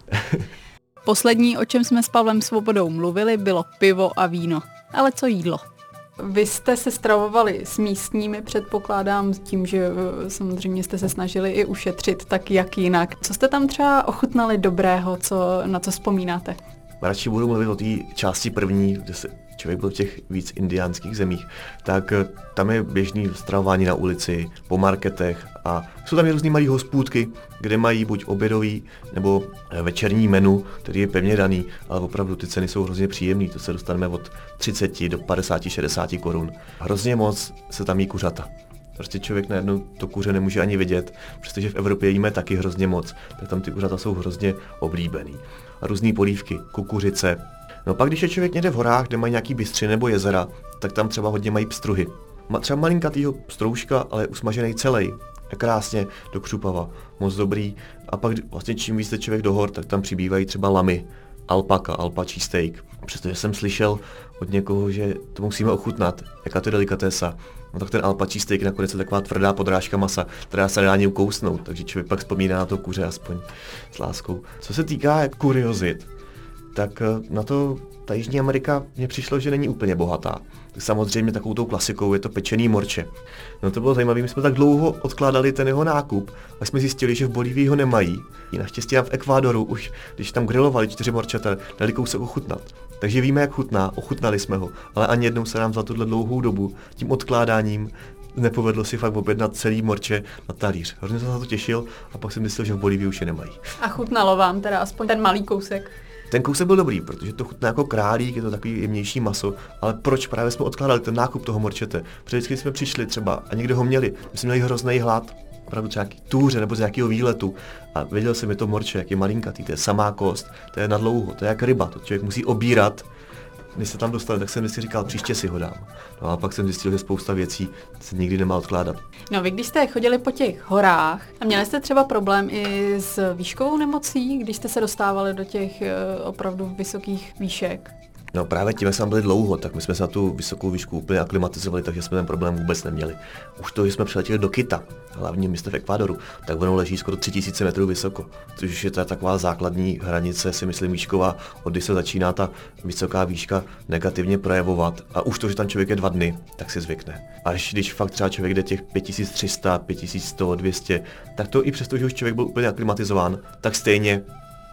Poslední, o čem jsme s Pavlem Svobodou mluvili, bylo pivo a víno. Ale co jídlo? Vy jste se stravovali s místními, předpokládám, s tím, že samozřejmě jste se snažili i ušetřit, tak jak jinak. Co jste tam třeba ochutnali dobrého, co, na co vzpomínáte? Radši budu mluvit o té části první, kde se člověk byl v těch víc indiánských zemích, tak tam je běžný stravování na ulici, po marketech a jsou tam i různý malý hospůdky, kde mají buď obědový nebo večerní menu, který je pevně daný, ale opravdu ty ceny jsou hrozně příjemný, to se dostaneme od třicet do padesát šedesát korun. Hrozně moc se tam jí kuřata. Prostě člověk najednou to kuře nemůže ani vidět, přestože v Evropě jíme taky hrozně moc, tak tam ty kuřata jsou hrozně oblíbený. A různý polívky, kukuřice. No pak, když je člověk někde v horách, kde mají nějaký bystři nebo jezera, tak tam třeba hodně mají pstruhy. Má třeba malinkatýho stroužka, ale usmažený celý. Krásně do křupava, moc dobrý. A pak vlastně čím víc jde člověk do hor, tak tam přibývají třeba lamy, alpaka, alpačí steak. Přestože jsem slyšel od někoho, že to musíme ochutnat, jaká to je delikatesa. No tak ten alpačí steak nakonec je taková tvrdá podrážka masa, která se nedá ani ukousnout, takže člověk pak vzpomíná na to kuře aspoň s láskou. Co se týká kuriozit, tak na to ta Jižní Amerika mně přišlo, že není úplně bohatá. Samozřejmě takovou tou klasikou je to pečený morče. No to bylo zajímavé, my jsme tak dlouho odkládali ten jeho nákup, a jsme zjistili, že v Bolívii ho nemají. I naštěstí v Ekvádoru už, když tam grilovali čtyři morčata, dali kousek ochutnat. Takže víme, jak chutná, ochutnali jsme ho, ale ani jednou se nám za tuhle dlouhou dobu tím odkládáním nepovedlo si fakt objednat celý morče na talíř. Hrozně jsem se na to těšil a pak jsem myslel, že v Bolívii už je nemají. A chutnalo vám teda aspoň ten malý kousek? Ten kousek byl dobrý, protože to chutná jako králík, je to takový jemnější maso, ale proč právě jsme odkládali ten nákup toho morčete? Protože vždycky jsme přišli třeba a někde ho měli, my jsme měli hrozný hlad, opravdu třeba nějaký túře nebo z nějakého výletu a věděl jsem, je to morče, jak je malinkatý, to je samá kost, to je na dlouho, to je jak ryba, to člověk musí obírat. Když se tam dostal, tak jsem si říkal, příště si ho dám. No a pak jsem zjistil, že spousta věcí se nikdy nemá odkládat. No vy když jste chodili po těch horách a měli jste třeba problém i s výškovou nemocí, když jste se dostávali do těch opravdu vysokých výšek? No právě tím, jak jsme byli dlouho, tak my jsme se na tu vysokou výšku úplně aklimatizovali, takže jsme ten problém vůbec neměli. Už to, že jsme přiletěli do Quita, hlavní město v Ekvádoru, tak ono leží skoro tři tisíce metrů vysoko, což je ta taková základní hranice, si myslím, výšková, od kdy se začíná ta vysoká výška negativně projevovat. A už to, že tam člověk je dva dny, tak si zvykne. Až když fakt třeba člověk jde těch pět tisíc tři sta, pět tisíc sto, dvě stě, tak to i přesto, že už člověk byl úplně aklimatizován, tak stejně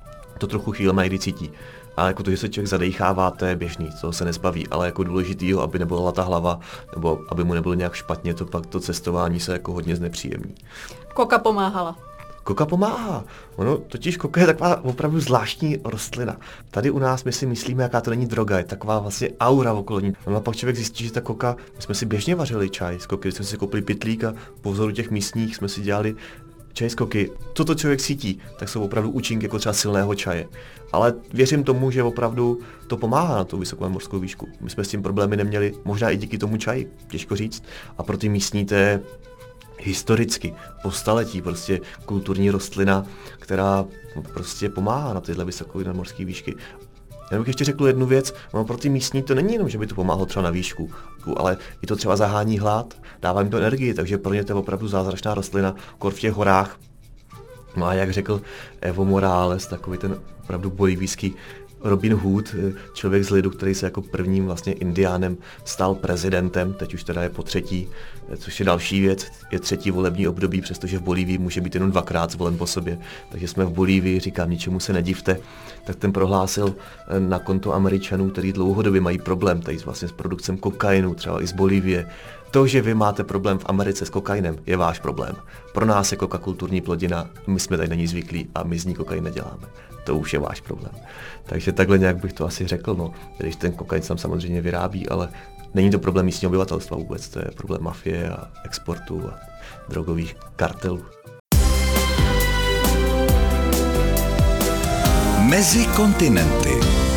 to trochu chvíle někdy cítí. A jako to, že se člověk zadechává, to je běžný, to se nezbaví, ale jako důležitýho, aby nebyla ta hlava, nebo aby mu nebylo nějak špatně, to pak to cestování se jako hodně znepříjemní. Koka pomáhala. Koka pomáhá. Ono totiž koka je taková opravdu zvláštní rostlina. Tady u nás my si myslíme, jaká to není droga, je taková vlastně aura okolo ní. No a pak člověk zjistí, že ta koka, my jsme si běžně vařili čaj z koky, když jsme si koupili pytlík a po vzoru těch místních jsme si dělali čaj z koky. Toto člověk cítí, tak jsou opravdu účinky jako třeba silného čaje. Ale věřím tomu, že opravdu to pomáhá na tu vysokou mořskou výšku. My jsme s tím problémy neměli, možná i díky tomu čaji, těžko říct. A pro ty místní to je historicky, po staletí prostě kulturní rostlina, která prostě pomáhá na tyhle vysoké nadmořské výšky. Já bych ještě řekl jednu věc, no pro ty místní to není jenom, že by to pomáhalo třeba na výšku, ale i to třeba zahání hlad, dává jim to energii, takže pro ně to je opravdu zázračná rostlina, kor v těch horách. No a jak řekl Evo Morales, takový ten opravdu bolivijský Robin Hood, člověk z lidu, který se jako prvním vlastně indiánem stal prezidentem, teď už teda je po třetí, což je další věc, je třetí volební období, přestože v Bolívii může být jenom dvakrát zvolen po sobě, takže jsme v Bolívii, říkám, ničemu se nedivte, tak ten prohlásil na konto Američanů, který dlouhodobě mají problém tady vlastně s produkcem kokainu, třeba i z Bolívie. To, že vy máte problém v Americe s kokainem, je váš problém. Pro nás je koka kulturní plodina, my jsme tady na ní zvyklí a my z ní kokain neděláme. To už je váš problém. Takže takhle nějak bych to asi řekl, no. Když ten kokain tam samozřejmě vyrábí, ale není to problém místního obyvatelstva vůbec, to je problém mafie a exportu a drogových kartelů. Mezi kontinenty.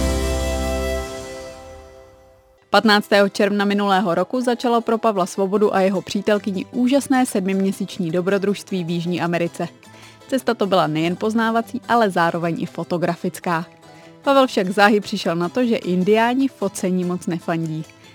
patnáctého června minulého roku začalo pro Pavla Svobodu a jeho přítelkyni úžasné sedmiměsíční dobrodružství v Jižní Americe. Cesta to byla nejen poznávací, ale zároveň i fotografická. Pavel však záhy přišel na to, že indiáni focení moc nefandí.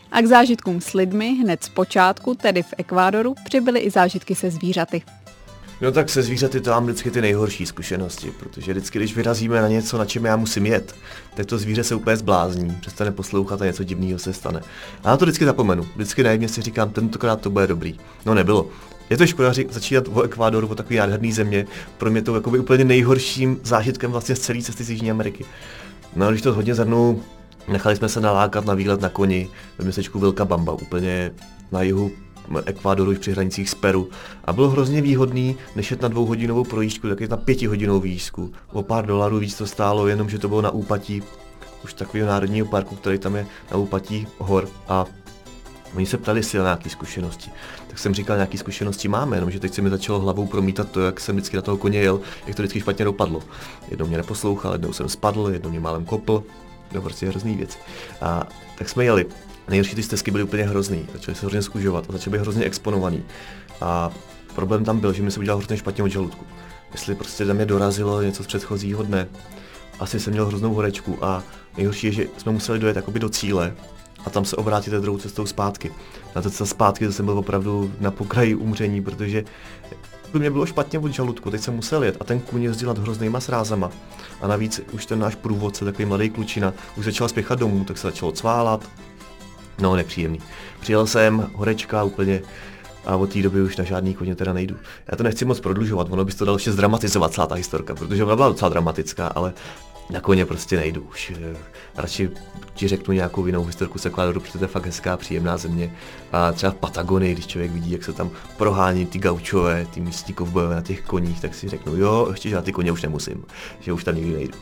A k zážitkům s lidmi hned z počátku, tedy v Ekvádoru, přibyly i zážitky se zvířaty. No tak se zvířaty to mám vždycky ty nejhorší zkušenosti, protože vždycky, když vyrazíme na něco, na čem já musím jet, tak to zvíře se úplně zblázní, přestane poslouchat a něco divného se stane. A na to vždycky zapomenu, vždycky najedně si říkám, tentokrát to bude dobrý. No nebylo. Je to škoda začínat o Ekvádoru, o takový nádherný země, pro mě to jakoby úplně nejhorším zážitkem vlastně z celé cesty z Jižní Ameriky. No a když to hodně zhrnu, nechali jsme se nalákat na výlet na koni ve městečku Vilcabamba, úplně na jihu Ekvádoru při hranicích s Peru. A bylo hrozně výhodný, než jet na dvouhodinovou projížďku, tak je na pětihodinovou výšku. O pár dolarů víc to stálo, jenom že to bylo na úpatí už takového národního parku, který tam je na úpatí hor. A oni se ptali si na nějaké zkušenosti. Tak jsem říkal, nějaké zkušenosti máme, jenomže teď se mi začalo hlavou promítat to, jak jsem vždycky na toho koně jel, jak to vždycky špatně dopadlo. Jednou mě neposlouchal, jednou jsem spadl, jednou mě málem kopl. No prostě hrozný věci. A tak jsme jeli. Nejhorší ty stezky byly úplně hrozný, začaly se hrozně zkužovat a začaly být hrozně exponovaný. A problém tam byl, že mi se udělal hrozně špatně od žaludku. Jestli prostě tam mě dorazilo něco z předchozího dne, asi jsem měl hroznou horečku a nejhorší je, že jsme museli dojet jakoby do cíle a tam se obrátit druhou cestou zpátky. Na té cestě zpátky jsem byl opravdu na pokraji umření, protože by mě bylo špatně od žaludku, teď jsem musel jet a ten kůň jezdil nad hroznýma srázama. A navíc už ten náš průvodce, takový mladý klučina, už začal spěchat domů, tak se začalo cválat. No, nepříjemný. Přijel jsem, horečka úplně a od té doby už na žádný koně teda nejdu. Já to nechci moc prodlužovat, ono by to dalo ještě zdramatizovat celá ta historka, protože ona byla docela dramatická, ale na koně prostě nejdu už. Radši ti řeknu nějakou jinou historku z Ekvádoru, protože to je fakt hezká, příjemná země. A třeba v Patagonii, když člověk vidí, jak se tam prohání ty gaučové, ty místní kovbojové na těch koních, tak si řeknu, jo, ještě žádný koně už nemusím, že už tam nikdy nejdu.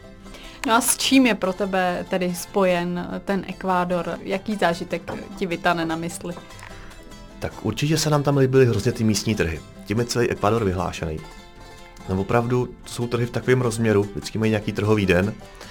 No a s čím je pro tebe tedy spojen ten Ekvádor? Jaký zážitek ti vytane na mysli? Tak určitě se nám tam líbily hrozně ty místní trhy. Tím je celý Ekvádor vyhlášený. No opravdu to jsou trhy v takovém rozměru, vždycky mají nějaký trhový den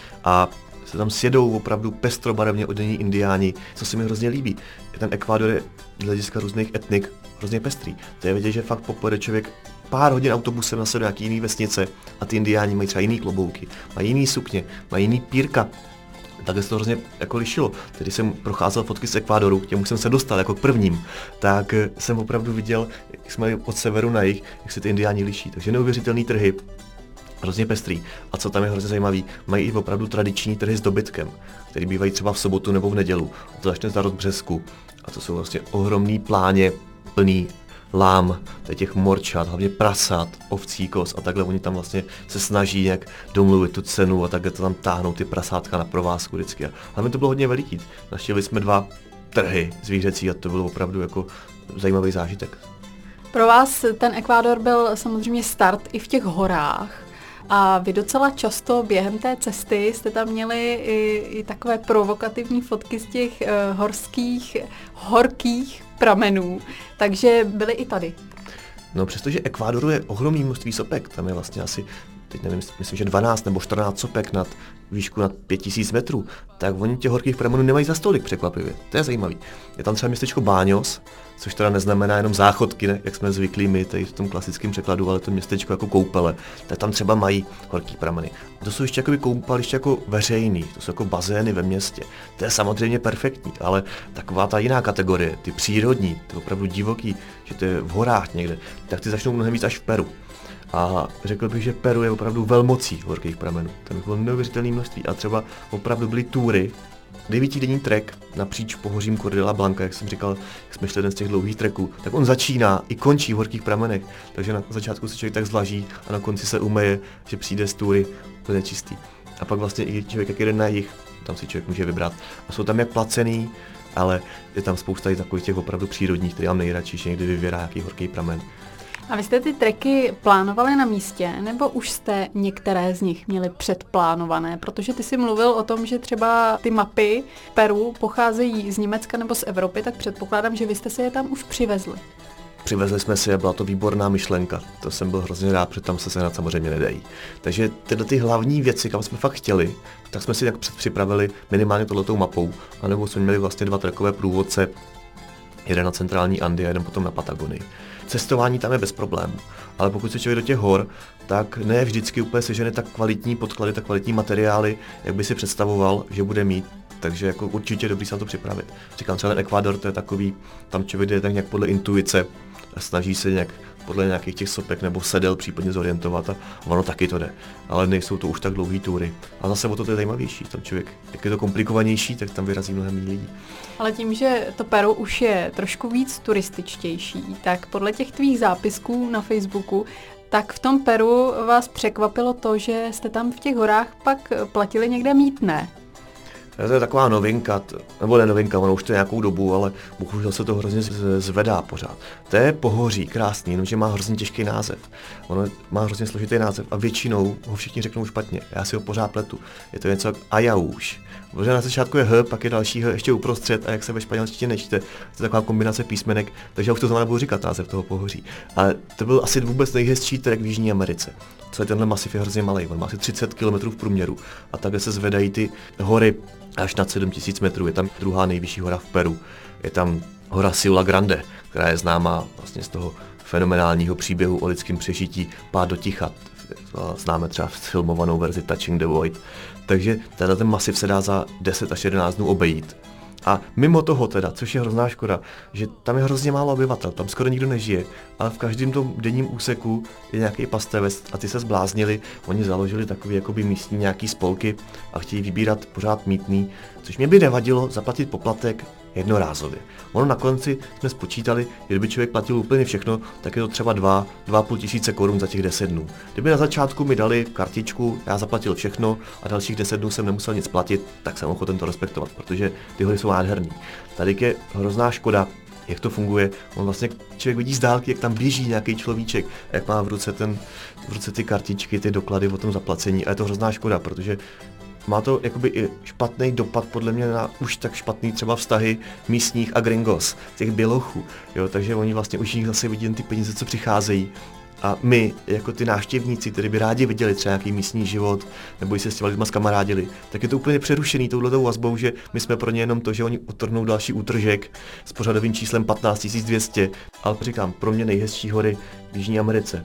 a se tam sjedou opravdu pestrobarevně odění indiáni, co se mi hrozně líbí. Ten Ekvádor je z hlediska různých etnik hrozně pestrý. To je vidět, že fakt popojede člověk pár hodin autobusem na se do nějaký jiný vesnice a ty indiáni mají třeba jiný klobouky, mají jiný sukně, mají jiný pírka. Takhle se to hrozně jako lišilo. Když jsem procházel fotky z Ekvádoru, k těmu jsem se dostal jako k prvním, tak jsem opravdu viděl, jak jsme od severu na jih, jak se ty indiáni liší. Takže neuvěřitelný trhy, hrozně pestrý. A co tam je hrozně zajímavý, mají i opravdu tradiční trhy s dobytkem, který bývají třeba v sobotu nebo v nedělu. A to začne z Břesku. A to jsou vlastně ohromný pláně plný lám, těch morčat, hlavně prasat, ovcí, kos a takhle oni tam vlastně se snaží nějak domluvit tu cenu a takhle to tam táhnou ty prasátka na provázku vždycky. A hlavně to bylo hodně veliký. Navštívili jsme dva trhy zvířecí a to bylo opravdu jako zajímavý zážitek. Pro vás ten Ekvádor byl samozřejmě start i v těch horách. A vy docela často během té cesty jste tam měli i, i takové provokativní fotky z těch uh, horských, horkých pramenů, takže byly i tady. No přestože Ekvádoru je ohromný množství sopek, tam je vlastně asi, teď nevím, myslím, že dvanáct nebo čtrnáct sopek nad výšku nad pět tisíc metrů, tak oni těch horkých pramenů nemají za stolik překvapivě, to je zajímavý. Je tam třeba městečko Baños, což teda neznamená jenom záchodky, ne? Jak jsme zvyklí my tady v tom klasickém překladu, ale to městečko jako koupele, tak tam třeba mají horký prameny. To jsou ještě jakoby koupaliště jako veřejný, to jsou jako bazény ve městě. To je samozřejmě perfektní, ale taková ta jiná kategorie, ty přírodní, ty opravdu divoký, že to je v horách někde, tak ty začnou mnohem víc až v Peru. A řekl bych, že Peru je opravdu velmocí horkých pramenů. Tam bylo neuvěřitelné množství a třeba opravdu byly túry, devítidenní trek napříč pohořím Cordillera Blanca, jak jsem říkal, jak jsme šli jeden z těch dlouhých treků, tak on začíná i končí v horkých pramenech, takže na začátku se člověk tak zvlaží a na konci se umeje, že přijde z túry úplně čistý. A pak vlastně i člověk, jak jede na jih, tam si člověk může vybrat. A jsou tam jak placený, ale je tam spousta i takových těch opravdu přírodních, který mám nejradši, že někdy vyvěrá nějaký horký pramen. A vy jste ty treky plánovali na místě, nebo už jste některé z nich měli předplánované? Protože ty jsi mluvil o tom, že třeba ty mapy Peru pocházejí z Německa nebo z Evropy, tak předpokládám, že vy jste si je tam už přivezli. Přivezli jsme si a byla to výborná myšlenka. To jsem byl hrozně rád, protože tam se sehnat samozřejmě nedají. Takže tyhle ty hlavní věci, kam jsme fakt chtěli, tak jsme si tak připravili minimálně tohletou mapou, anebo jsme měli vlastně dva trekové průvodce, jeden na centrální Andy a jeden potom na Patagonii. Cestování tam je bez problémů, ale pokud se člověk do těch hor, tak ne vždycky úplně sežene tak kvalitní podklady, tak kvalitní materiály, jak by si představoval, že bude mít. takže jako určitě dobrý se na to připravit. Říkám třeba Ekvádor, to je takový, tam člověk jde tak nějak podle intuice, snaží se nějak podle nějakých těch sopek nebo sedel případně zorientovat a ono taky to jde. Ale nejsou to už tak dlouhý tury. A zase o to, to je zajímavější. Tam člověk, jak je to komplikovanější, tak tam vyrazí mnohem méně lidí. Ale tím, že to Peru už je trošku víc turističtější, tak podle těch tvých zápisků na Facebooku, tak v tom Peru vás překvapilo to, že jste tam v těch horách pak platili někde mýtné. To je taková novinka, nebo ne novinka, ono už to je nějakou dobu, ale bohužel se to hrozně zvedá pořád. To je pohoří, krásný, jenomže má hrozně těžký název. Ono má hrozně složitý název a většinou ho všichni řeknou špatně. Já si ho pořád pletu. Je to něco jak Ayaúš. Protože na začátku je H, pak je další H ještě uprostřed a jak se ve španělštině nečte, to je taková kombinace písmenek, takže já už to znamená nebudu říkat název toho pohoří. Ale to byl asi vůbec nejhezčí trek v Jižní Americe. Celý tenhle masiv je hrozně malý, on má asi třicet kilometrů v průměru a takhle se zvedají ty hory až nad sedm tisíc metrů. Je tam druhá nejvyšší hora v Peru. Je tam hora Ciula Grande, která je známá vlastně z toho fenomenálního příběhu o lidském přežití Pád do ticha. Známe třeba filmovanou verzi Touching the Void. Takže tenhle ten masiv se dá za deset až jedenáct dnů obejít. A mimo toho teda, což je hrozná škoda, že tam je hrozně málo obyvatel, tam skoro nikdo nežije, ale v každém tom denním úseku je nějaký pastevec a ty se zbláznili, oni založili takový jakoby místní nějaký spolky a chtějí vybírat pořád mýtný, což mě by nevadilo zaplatit poplatek jednorázově. Ono na konci jsme spočítali, že kdyby člověk platil úplně všechno, tak je to třeba dva, dva a půl tisíce korun za těch deset dnů. Kdyby na začátku mi dali kartičku, já zaplatil všechno a dalších deset dnů jsem nemusel nic platit, tak jsem ochoten to respektovat, protože ty hory jsou nádherný. Tady je hrozná škoda, jak to funguje. On vlastně člověk vidí z dálky, jak tam běží nějaký človíček, jak má v ruce, ten, v ruce ty kartičky, ty doklady o tom zaplacení a je to hrozná škoda, protože má to jakoby i špatný dopad podle mě na už tak špatný třeba vztahy místních a gringos, těch bělochů, jo, takže oni vlastně už jich zase vidí ty peníze, co přicházejí. A my, jako ty návštěvníci, kteří by rádi viděli třeba nějaký místní život, nebo se s těma lidma zkamarádili, tak je to úplně přerušený touhletou vazbou, že my jsme pro ně jenom to, že oni utrhnou další útržek s pořadovým číslem patnáct tisíc dvě stě, ale říkám, pro mě nejhezčí hory v Jižní Americe.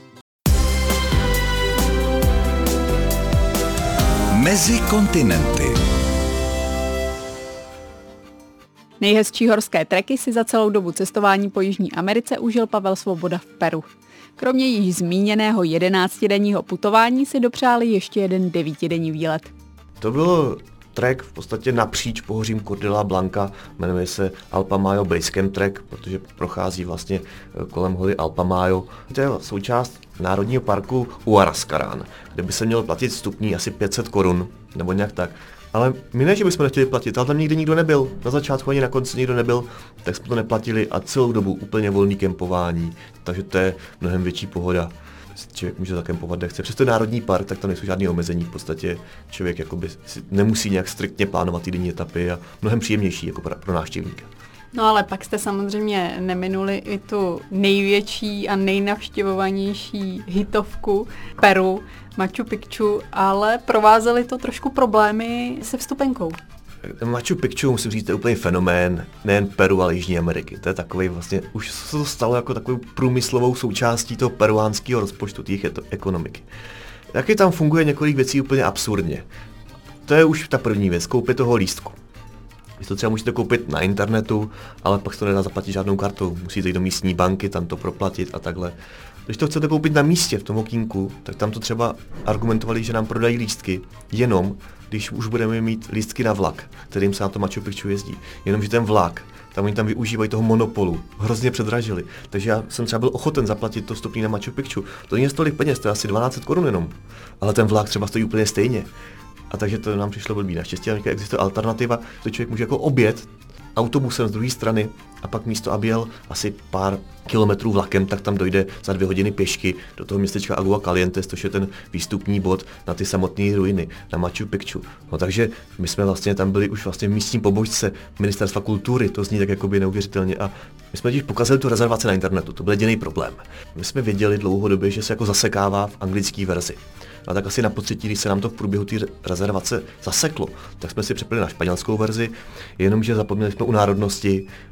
Mezi kontinenty. Nejhezčí horské treky si za celou dobu cestování po Jižní Americe užil Pavel Svoboda v Peru. Kromě již zmíněného jedenáctidenního putování si dopřáli ještě jeden devítidenní výlet. To byl trek v podstatě napříč pohořím Cordillera Blanca, jmenuje se Alpamayo Basecamp Trek, protože prochází vlastně kolem hory Alpamayo. To je součást národního parku Huascarán, kde by se mělo platit vstupní asi pět set korun, nebo nějak tak. Ale my ne, že bychom nechtěli platit, ale tam nikdy nikdo nebyl. Na začátku ani na konci nikdo nebyl, tak jsme to neplatili a celou dobu úplně volný kempování, takže to je mnohem větší pohoda. Člověk může zakempovat, kde chce. Přesto je národní park, tak tam nejsou žádné omezení. V podstatě člověk jakoby si nemusí nějak striktně plánovat ty denní etapy a mnohem příjemnější jako pro návštěvníka. No ale pak jste samozřejmě neminuli i tu největší a nejnavštěvovanější hitovku Peru, Machu Picchu, ale provázely to trošku problémy se vstupenkou. Machu Picchu, musím říct, je úplně fenomén nejen Peru, ale Jižní Ameriky. To je takový vlastně, už se to stalo jako takovou průmyslovou součástí toho peruánského rozpočtu, těch ekonomiky. Taky tam funguje několik věcí úplně absurdně. To je už ta první věc, koupit toho lístku. Vy to třeba můžete koupit na internetu, ale pak se to nedá zaplatit žádnou kartou. Musíte jít do místní banky, tam to proplatit a takhle. Když to chcete koupit na místě v tom okýnku, tak tam to třeba argumentovali, že nám prodají lístky jenom, když už budeme mít lístky na vlak, kterým se na to Machu Picchu jezdí. Jenomže ten vlak, tam oni tam využívají toho monopolu, hrozně předražili. Takže já jsem třeba byl ochoten zaplatit to vstupní na Machu Picchu. To není stolik peněz, to je asi dvanáct set korun jenom. Ale ten vlak třeba stojí úplně stejně. A takže to nám přišlo blbý. Naštěstí existuje alternativa, to člověk může jako objet autobusem z druhé strany a pak místo, aby jel asi pár kilometrů vlakem, tak tam dojde za dvě hodiny pěšky do toho městečka Agua Caliente, což je ten výstupní bod na ty samotné ruiny, na Machu Picchu. No takže my jsme vlastně tam byli už vlastně v místní pobočce Ministerstva kultury, to zní tak jakoby neuvěřitelně a my jsme totiž pokazili tu rezervaci na internetu, to byl jediný problém. My jsme věděli dlouhodobě, že se jako zasekává v anglické verzi. A tak asi na potřetí, když se nám to v průběhu té rezervace zaseklo, tak jsme si přepli na španělskou verzi, jenomže zapomněli jsme u národnosti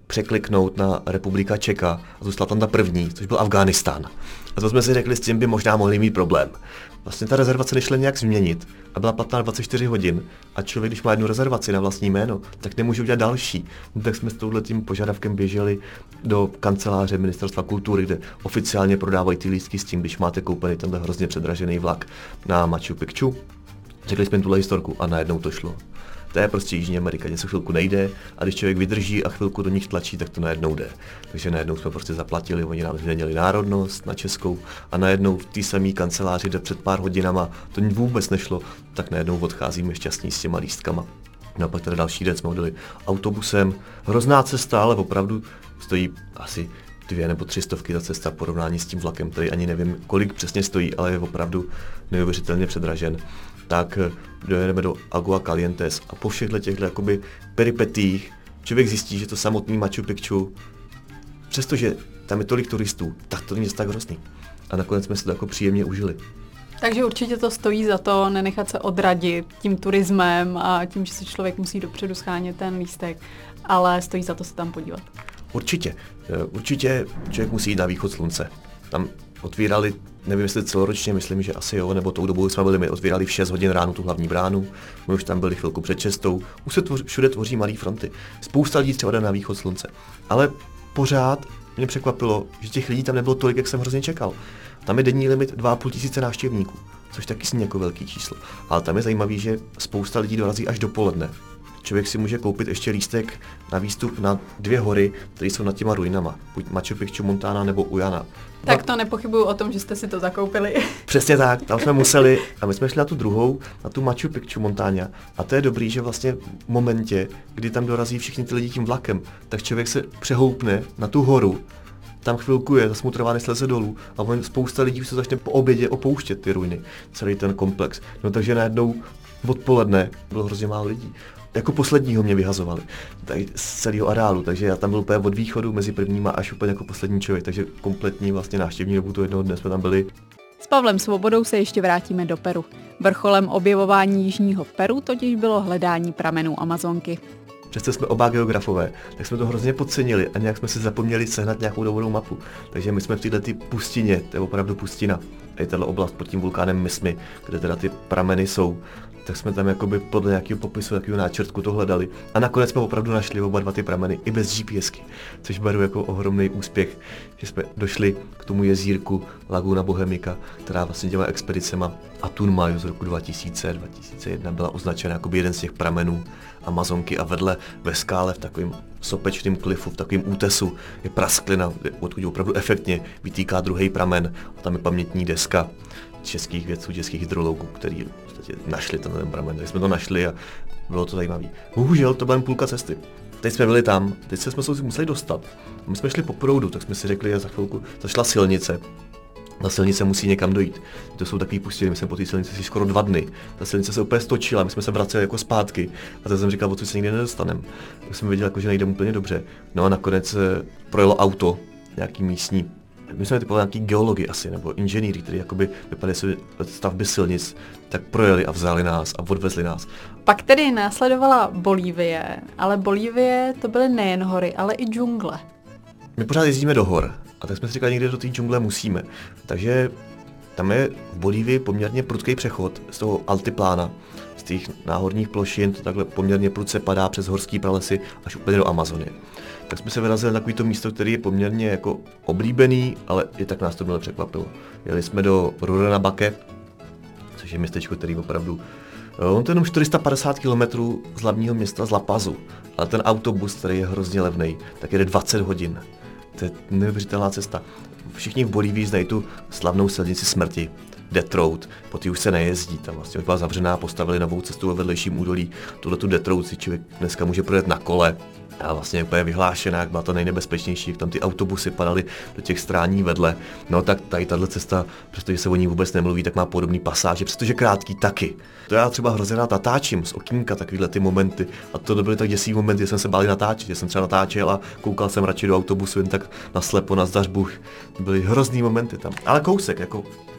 překliknout na Republika Čeka a zůstala tam ta první, což byl Afghánistán. A to jsme si řekli, s tím by možná mohli mít problém. Vlastně ta rezervace nešla nějak změnit a byla platná dvacet čtyři hodin a člověk, když má jednu rezervaci na vlastní jméno, tak nemůže udělat další. Tak jsme s touhletím požadavkem běželi do kanceláře Ministerstva kultury, kde oficiálně prodávají ty lístky s tím, když máte koupený tenhle hrozně předražený vlak na Machu Picchu. Řekli jsme tuhle historku a najednou to šlo. To je prostě Jižní Amerika, něco chvilku nejde a když člověk vydrží a chvilku do nich tlačí, tak to najednou jde. Takže najednou jsme prostě zaplatili, oni nám změnili národnost na českou a najednou v té samé kanceláři, kde před pár hodinama to vůbec nešlo, tak najednou odcházíme šťastní s těma lístkama. No a pak teda další den jsme odjeli autobusem, hrozná cesta, ale opravdu stojí asi dvě nebo tři stovky ta cesta v porovnání s tím vlakem, který ani nevím, kolik přesně stojí, ale je opravdu neuvěřitelně předražen. Tak dojedeme do Agua Calientes a po všech těchto jakoby peripetích člověk zjistí, že to samotný Machu Picchu, přestože tam je tolik turistů, tak to není tak hrozný. A nakonec jsme si to jako příjemně užili. Takže určitě to stojí za to nenechat se odradit tím turismem a tím, že si člověk musí dopředu schánět ten lístek, ale stojí za to se tam podívat. Určitě. Určitě člověk musí jít na východ slunce. Tam otvírali, nevím jestli celoročně, myslím, že asi jo, nebo tou dobu jsme byli, my otvírali v šest hodin ráno tu hlavní bránu, my už tam byli chvilku před šestou, už se tvoři, všude tvoří malý fronty. Spousta lidí třeba jde na východ slunce, ale pořád mě překvapilo, že těch lidí tam nebylo tolik, jak jsem hrozně čekal. Tam je denní limit dva a půl tisíce návštěvníků, což taky zní jako velký číslo, ale tam je zajímavý, že spousta lidí dorazí až dopoledne. Člověk si může koupit ještě lístek na výstup na dvě hory, které jsou nad těma ruinama, buď Machu Picchu, Montana nebo Ujana. Tak to nepochybuju o tom, že jste si to zakoupili. Přesně tak, tam jsme museli a my jsme šli na tu druhou, na tu Machu Picchu Montana a to je dobrý, že vlastně v momentě, kdy tam dorazí všichni ty lidi tím vlakem, tak člověk se přehoupne na tu horu, tam chvilku je, zase mu trvá, než sleze dolů a spousta lidí se začne po obědě opouštět ty ruiny, celý ten komplex. No takže najednou odpoledne bylo hrozně málo lidí. Jako posledního mě vyhazovali tady z celého areálu, takže já tam byl úplně od východu mezi prvníma až úplně jako poslední člověk, takže kompletní vlastně návštěvní dobu toho jednoho dne jsme tam byli. S Pavlem Svobodou se ještě vrátíme do Peru. Vrcholem objevování jižního Peru totiž bylo hledání pramenů Amazonky. Přesto jsme oba geografové, tak jsme to hrozně podcenili a nějak jsme si zapomněli sehnat nějakou dovodnou mapu. Takže my jsme v této pustině, to je opravdu pustina, je tato oblast pod tím vulkánem Mismy, kde teda ty prameny jsou, tak jsme tam jakoby podle nějakého popisu, takového náčrtku to hledali. A nakonec jsme opravdu našli oba dva ty prameny, i bez GPSky, což beru jako ohromný úspěch, že jsme došli k tomu jezírku Laguna Bohemica, která vlastně těma expedicema Atunmayo z roku dva tisíce, dva tisíce jedna byla označena jako jeden z těch pramenů Amazonky a vedle ve skále v takovém sopečném klifu, v takovém útesu je prasklina, odkud opravdu efektně vytýká druhý pramen a tam je pamětní deska českých vědců, českých hydrologů, kteří našli ten pramen, takže jsme to našli a bylo to zajímavé. Bohužel to byla jen půlka cesty. Teď jsme byli tam, teď jsme se museli dostat. My jsme šli po proudu, tak jsme si řekli, že za chvilku zašla silnice. Ta silnice musí někam dojít. To jsou takový pustiny, my jsme po té silnici si skoro dva dny. Ta silnice se úplně stočila, my jsme se vraceli jako zpátky a teď jsem říkal, odsud se nikdy nedostaneme. Tak jsem viděl, jako, že nejde úplně dobře. No a nakonec projelo auto, nějaký místní. My jsme typovali nějaký geologi asi, nebo inženýři, kteří jakoby vypadali si stavby silnic, tak projeli a vzali nás a odvezli nás. Pak tedy následovala Bolívie, ale Bolívie to byly nejen hory, ale i džungle. My pořád jezdíme do hor, a tak jsme si říkali, někde do té džungle musíme. Takže tam je v Bolívii poměrně prudký přechod z toho altiplána, z těch náhorních plošin, to takhle poměrně prudce padá přes horský pralesy až úplně do Amazonie. Tak jsme se vyrazili na takovýto místo, který je poměrně jako oblíbený, ale i tak nás to bylo překvapilo. Jeli jsme do Rurrenabaque, což je městečko, který opravdu, on to je jenom čtyři sta padesát kilometrů z hlavního města z La Pazu, ale ten autobus, který je hrozně levnej, tak jede dvacet hodin. To je neuvěřitelná cesta. Všichni v Bolívii znají tu slavnou silnici smrti, Death Road, po té už se nejezdí, tam vlastně byla zavřená, postavili novou cestu ve vedlejším údolí, tuhletu Death Road si člověk dneska může projet na kole. A vlastně úplně vyhlášená, jak byla to nejnebezpečnější, jak tam ty autobusy padaly do těch strání vedle. No tak tady tahle cesta, přestože se o ní vůbec nemluví, tak má podobný pasáže, přestože krátký taky. To já třeba hrozně rád natáčím z okýnka takovýhle ty momenty. A to byly tak děsivý momenty, že jsem se bál natáčet, že jsem třeba natáčel a koukal jsem radši do autobusu jen tak naslepo na zdařbuch. Byly hrozný momenty tam. Ale kousek, jako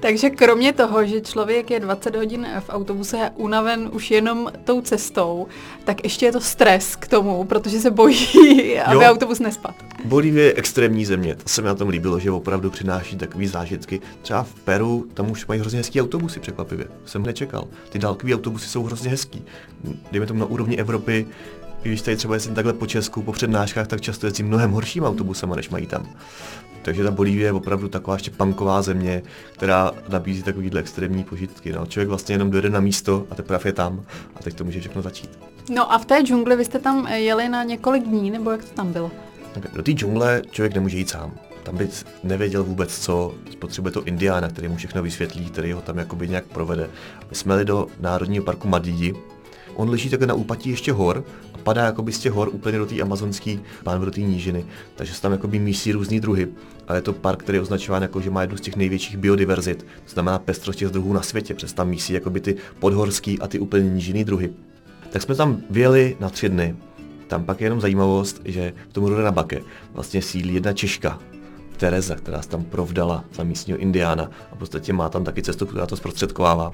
Takže kromě toho, že člověk je dvacet hodin v autobuse unaven už jenom tou cestou, tak ještě je to stres k tomu, protože se bojí, aby jo. autobus nespadl. Bolívie je extrémní země, to se mi na tom líbilo, že opravdu přináší takový zážitky. Třeba v Peru, tam už mají hrozně hezký autobusy, překvapivě. Jsem nečekal. Ty dálkový autobusy jsou hrozně hezký. Dejme tomu na úrovni Evropy, když tady třeba jezdím takhle po Česku, po přednáškách, tak často jezdím mnohem horšíma autobusama, než mají tam. Takže ta Bolívie je opravdu taková ještě punková země, která nabízí takovýhle extrémní požitky. No, člověk vlastně jenom dojede na místo a teprve je tam a teď to může všechno začít. No a v té džungli vy jste tam jeli na několik dní, nebo jak to tam bylo? Do té džungle člověk nemůže jít sám. Tam by nevěděl vůbec, co potřebuje to indiána, který mu všechno vysvětlí, který ho tam jakoby nějak provede. My jsme jeli do Národního parku Madidi. On leží takhle na úpatí ještě hor a padá jakoby z těch hor úplně do té amazonské pánve, do té nížiny. Takže se tam jakoby mísí různý druhy. A je to park, který je označován jako, že má jednu z těch největších biodiverzit. To znamená pestrost těch druhů na světě, přes tam mísí jakoby ty podhorský a ty úplně nížinný druhy. Tak jsme tam vyjeli na tři dny. Tam pak je jenom zajímavost, že v tom Rurrenabaque vlastně sídlí jedna Češka, Tereza, která se tam provdala za místního indiána a v podstatě má tam taky cestu, která to zprostředkovává.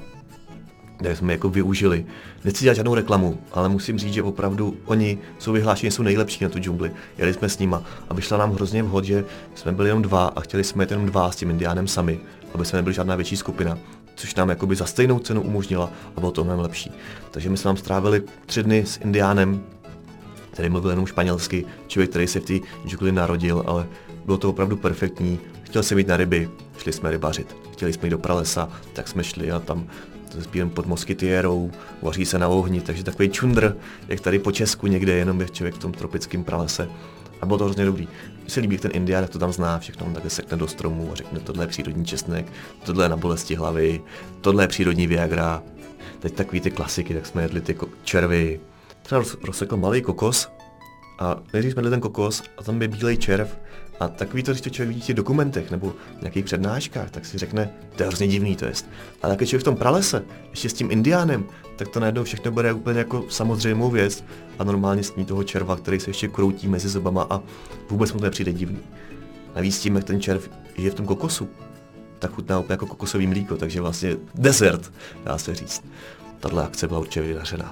Tak jsme jako využili. Nechci dělat žádnou reklamu, ale musím říct, že opravdu oni jsou vyhlášeni, jsou nejlepší na tu džungli. Jeli jsme s nima a vyšla nám hrozně vhod, že jsme byli jenom dva a chtěli jsme jet jenom dva s tím indiánem sami, aby jsme nebyli žádná větší skupina, což nám jakoby za stejnou cenu umožnila a bylo to mnohem lepší. Takže my jsme tam strávili tři dny s indiánem, který mluvil jenom španělsky, člověk, který se v té džungli narodil, ale bylo to opravdu perfektní. Chtěl jsem jít na ryby, šli jsme rybařit. Chtěli jsme jít do pralesa, tak jsme šli a tam spíme pod moskytiérou, vaří se na ohni, takže takový čundr, jak tady po Česku někde, jenom je člověk v tom tropickém pralese. A bylo to hrozně dobrý. Mně se líbí, jak ten indián, jak to tam zná, všechno on takhle sekne do stromu a řekne, tohle je přírodní česnek, tohle je na bolesti hlavy, tohle je přírodní viagra. Teď takový ty klasiky, tak jsme jedli ty červy. Třeba rozsekl malý kokos a nejdřív jsme jedli ten kokos a tam je bílej červ. A takový to, když to člověk vidí v těch dokumentech nebo v nějakých přednáškách, tak si řekne, to je hrozně divný to jest. A tak je člověk v tom pralese, ještě s tím indiánem, tak to najednou všechno bude úplně jako samozřejmou věc a normálně sní toho červa, který se ještě kroutí mezi zubama a vůbec mu to nepřijde divný. Navíc tím, jak ten červ je v tom kokosu, tak chutná úplně jako kokosový mlíko, takže vlastně dezert, dá se říct. Tato akce byla určitě vydařená.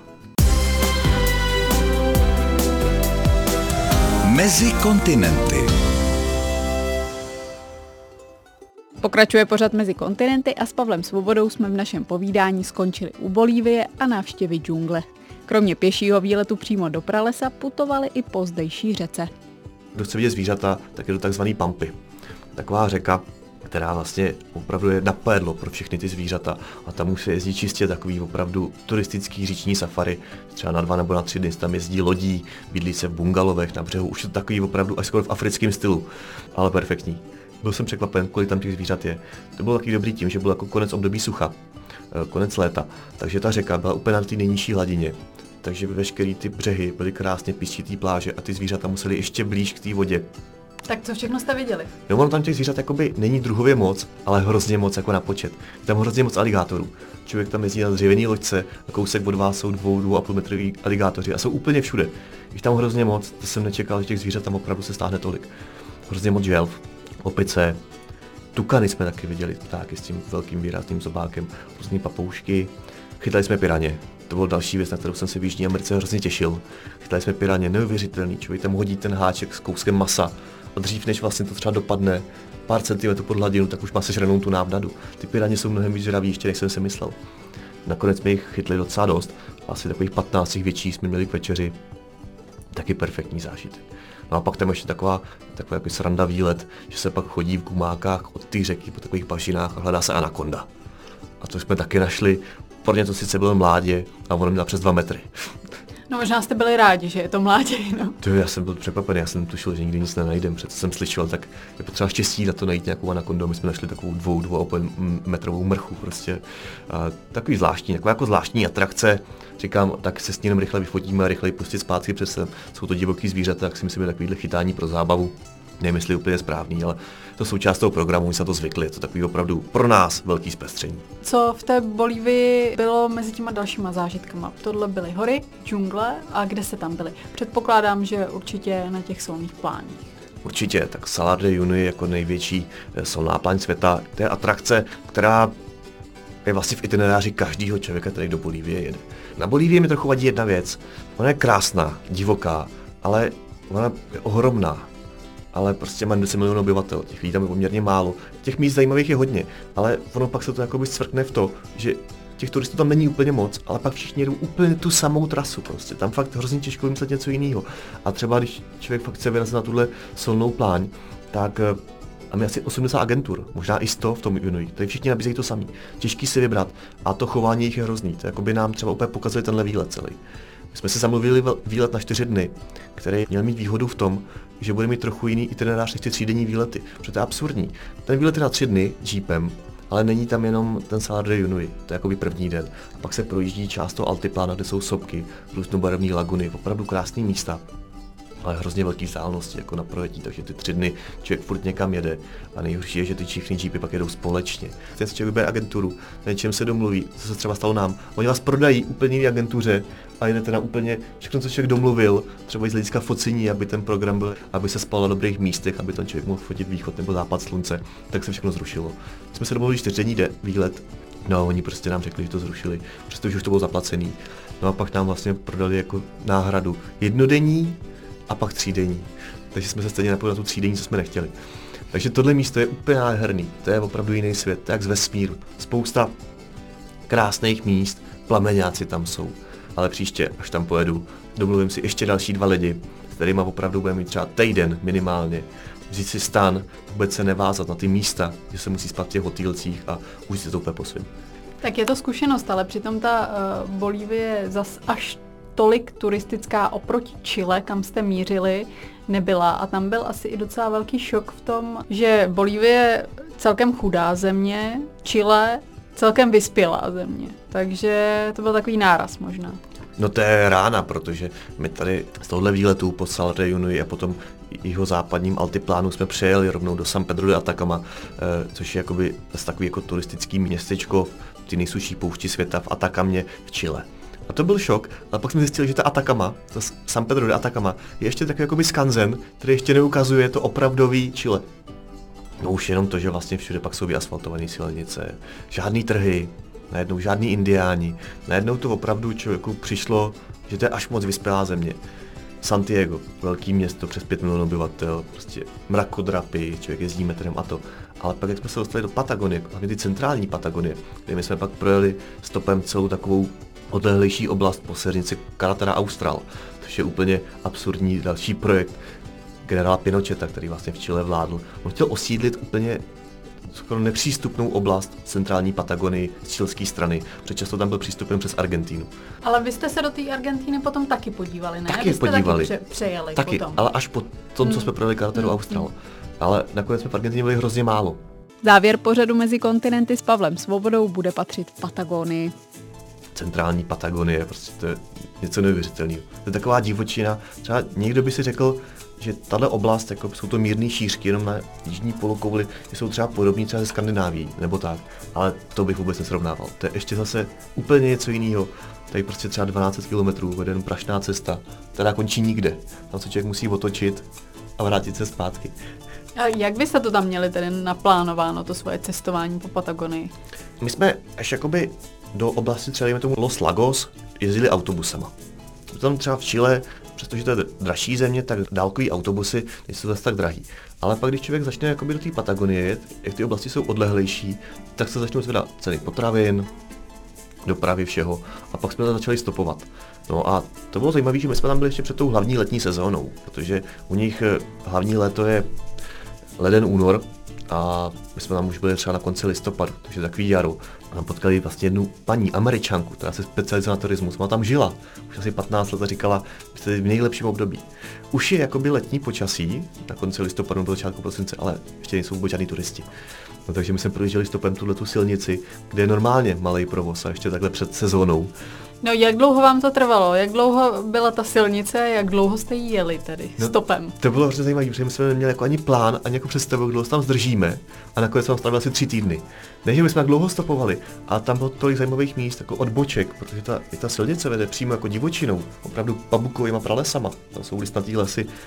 Mezi kontinenty. Pokračuje pořad Mezi kontinenty a s Pavlem Svobodou jsme v našem povídání skončili u Bolívie a návštěvy džungle. Kromě pěšího výletu přímo do pralesa putovali i po zdejší řece. Kdo chce vidět zvířata, tak je to takzvaný Pampy. Taková řeka, která vlastně opravdu je napédlo pro všechny ty zvířata a tam už se jezdí čistě takový opravdu turistický říční safari, třeba na dva nebo na tři dny tam jezdí lodí, bydlí se v bungalovech na břehu, už je to takový opravdu až skoro v africkém stylu, ale perfektní. Byl jsem překvapen, kolik tam těch zvířat je. To bylo taky dobrý tím, že byl jako konec období sucha, konec léta, takže ta řeka byla úplně na té nejnižší hladině. Takže veškerý ty břehy byly krásně písčitý pláže a ty zvířata museli ještě blíž k té vodě. Tak co všechno jste viděli? No, ono tam těch zvířat jakoby není druhově moc, ale hrozně moc jako na počet. Je tam hrozně moc aligátorů. Člověk tam jezdí na dřevěný loďce a kousek od vás jsou dvou, dvou a půl metrový aligátoři a jsou úplně všude. Je tam hrozně moc, to jsem nečekal, že těch zvířat tam opravdu se stáhne tolik. Hrozně moc želv, opice, tukany jsme taky viděli, ptáky s tím velkým výrazným zobákem, různý papoušky. Chytali jsme piraně. To byl další věc, na kterou jsem se v Jižní Americe hrozně těšil. Chytali jsme piraně, neuvěřitelný, člověk tam hodí ten háček s kouskem masa a dřív než vlastně to třeba dopadne pár centimetrů pod hladinu, tak už má sežranou tu návnadu. Ty piraně jsou mnohem víc žraví, ještě než jsem si myslel. Nakonec jsme jich chytli docela dost, asi takových patnáct větších jsme měli k večeři. Taky perfektní zážitek. No a pak tam ještě taková, taková jako sranda výlet, že se pak chodí v gumákách od té řeky po takových bažinách a hledá se anakonda. A to jsme taky našli. Pro ně to sice bylo mládě a ono měla přes dva metry. No možná jste byli rádi, že je to mládě, no. To já jsem byl překvapený, já jsem tušil, že nikdy nic nenajdem, přece jsem slyšel, tak je potřeba štěstí na to najít nějakou anakondu. My jsme našli takovou dvou, dvou a půl metrovou mrchu prostě. A takový zvláštní, taková jako zvláštní atrakce. Říkám, tak se s ní jenom rychle vyfotíme a rychle pustit zpátky, přece jsou to divoký zvířata, tak si myslím, že takovýhle chytání pro zábavu. Nevím, jestli úplně správný, ale to součást toho programu, my se na to zvykli, je to takový opravdu pro nás velký zpestření. Co v té Bolívii bylo mezi těma dalšíma zážitkama? Tohle byly hory, džungle a kde se tam byli? Předpokládám, že určitě na těch solných pláních. Určitě, tak Salar de Uyuni je jako největší solná pláň světa. To je atrakce, která je vlastně v itineráři každého člověka, který do Bolívie jede. Na Bolívii mi trochu vadí jedna věc. Ona je krásná, divoká, ale ona je ohromná. Ale prostě má deset milionů obyvatel, těch lidí tam je poměrně málo. Těch míst zajímavých je hodně, ale ono pak se to jakoby svrkne v to, že těch turistů tam není úplně moc, ale pak všichni jedou úplně tu samou trasu prostě. Tam fakt hrozně těžko vymyslet něco jiného. A třeba když člověk fakt chce vyrazit na tuhle solnou pláň, tak a my asi osmdesát agentur, možná i sto v tom Uyuni, tady všichni nabízejí to samý. Těžký si vybrat a to chování jich je hrozný, to jakoby nám třeba úplně pokazali tenhle výlet celý. My jsme si zamluvili výlet na čtyři dny, který měl mít výhodu v tom, že bude mít trochu jiný itinerář než ty třídenní výlety, protože to je absurdní. Ten výlet je na tři dny jeepem, ale není tam jenom ten Salar de Uyuni, to je jakoby první den. A pak se projíždí část toho altiplána, kde jsou sopky, různobarevné laguny, opravdu krásné místa, ale hrozně velký vzdálenosti jako na projetí, takže ty tři dny člověk furt někam jede a nejhorší je, že ty všechny jeepy pak jedou společně. Ten člověk vybere agenturu, na něčem se domluví, co se třeba stalo nám. Oni vás prodají úplně jiné agentuře a jdete na úplně všechno, co člověk domluvil, třeba i z hlediska focení, aby ten program byl, aby se spal na dobrých místech, aby ten člověk mohl fotit východ nebo západ slunce, tak se všechno zrušilo. My jsme se domluvili čtyřdenní výlet, no a oni prostě nám řekli, že to zrušili, přestože už to bylo zaplacený. No a pak nám vlastně prodali jako náhradu jednodenní a pak třídenní. Takže jsme se stejně napojili na tu třídenní, co jsme nechtěli. Takže tohle místo je úplně nádherný, to je opravdu jiný svět, to je jak z vesmíru. Spousta krásných míst, plameňáci tam jsou. Ale příště, až tam pojedu, domluvím si ještě další dva lidi, s kterýma opravdu budeme mít třeba týden minimálně. Vzít si stan, vůbec se nevázat na ty místa, že se musí spát v těch hotýlcích a užít si to úplně po svým. Tak je to zkušenost, ale přitom ta uh, Bolívie zas až tolik turistická oproti Chile, kam jste mířili, nebyla. A tam byl asi i docela velký šok v tom, že Bolívie je celkem chudá země, Chile celkem vyspělá země. Takže to byl takový náraz možná. No to je rána, protože my tady z tohohle výletu po Salar de Uyuni a potom jeho západním altiplánu jsme přejeli rovnou do San Pedro de Atacama, což je jakoby takový jako turistický městečko v té nejsušší poušti světa v Atacamě v Chile. A to byl šok, ale pak jsme zjistili, že ta Atacama, to San Pedro de Atacama, je ještě takový jakoby skanzen, který ještě neukazuje to opravdový Chile. No už jenom to, že vlastně všude pak jsou vyasfaltované silnice, žádný trhy, najednou žádný indiáni, najednou to opravdu člověku přišlo, že to je až moc vyspělá země. Santiago, velký město, přes pět milionů obyvatel, prostě mrakodrapy, člověk jezdí metrem a to. Ale pak, jak jsme se dostali do Patagonie, hlavně ty centrální Patagonie, kde my jsme pak projeli stopem celou takovou odlehlejší oblast po severnici Carretera Austral, což je úplně absurdní další projekt generála Pinocheta, který vlastně v Chile vládl. On chtěl osídlit úplně skoro nepřístupnou oblast centrální Patagonii z chilské strany, protože často tam byl přístupen přes Argentínu. Ale vy jste se do té Argentíny potom taky podívali, ne? Taky vy jste podívali. Taky pře- přejeli taky, potom. ale až po tom, co jsme projeli Carreteru Austral. Ale nakonec jsme v Argentině byli hrozně málo. Závěr pořadu Mezi kontinenty s Pavlem Svobodou bude patřit Patagonii. Centrální Patagonie, prostě to je něco neuvěřitelného. To je taková divočina, třeba někdo by si řekl, že tahle oblast, jako jsou to mírné šířky jenom na jižní polokouli, jsou třeba podobní třeba ze Skandinávii, nebo tak, ale to bych vůbec nesrovnával. To je ještě zase úplně něco jiného. Tady prostě třeba dvanáct set kilometrů vede jen prašná cesta, která končí nikde. Tam se člověk musí otočit a vrátit se zpátky. A jak byste to tam měli tedy naplánováno, to svoje cestování po Patagonii? My jsme až jakoby do oblasti třeba dejme tomu Los Lagos jezdili autobusama. Tam třeba v Chile, přestože to je dražší země, tak dálkový autobusy nejsou zase tak drahý. Ale pak, když člověk začne jakoby do té Patagonie jet, jak ty oblasti jsou odlehlejší, tak se začnou zvedat ceny potravin, dopravy všeho a pak jsme to začali stopovat. No a to bylo zajímavé, že my jsme tam byli ještě před tou hlavní letní sezónou, protože u nich hlavní léto je leden, únor a my jsme tam už byli třeba na konci listopadu, takže takový jaro. A tam potkali vlastně jednu paní Američanku, která se specializuje na turismus. Ona tam žila, už asi patnáct let a říkala, že jste v nejlepším období. Už je jakoby letní počasí, na konci listopadu do začátku prosince, ale ještě nejsou vůbec žádní turisti. No, takže my jsme projížděli stopem tuhletu silnici, kde je normálně malý provoz a ještě takhle před sezónou. No jak dlouho vám to trvalo? Jak dlouho byla ta silnice? Jak dlouho jste jí jeli tedy no, stopem? To bylo hrozně zajímavé, protože my jsme neměli jako ani plán, ani jako představu, jak dlouho se tam zdržíme a nakonec jsme tam stavili asi tři týdny. Ne, že my jsme tak dlouho stopovali, a tam bylo tolik zajímavých míst, jako odboček, protože ta, i ta silnice vede přímo jako divočinou, opravdu pabukovýma pralesama, tam jsou listnatý lesy.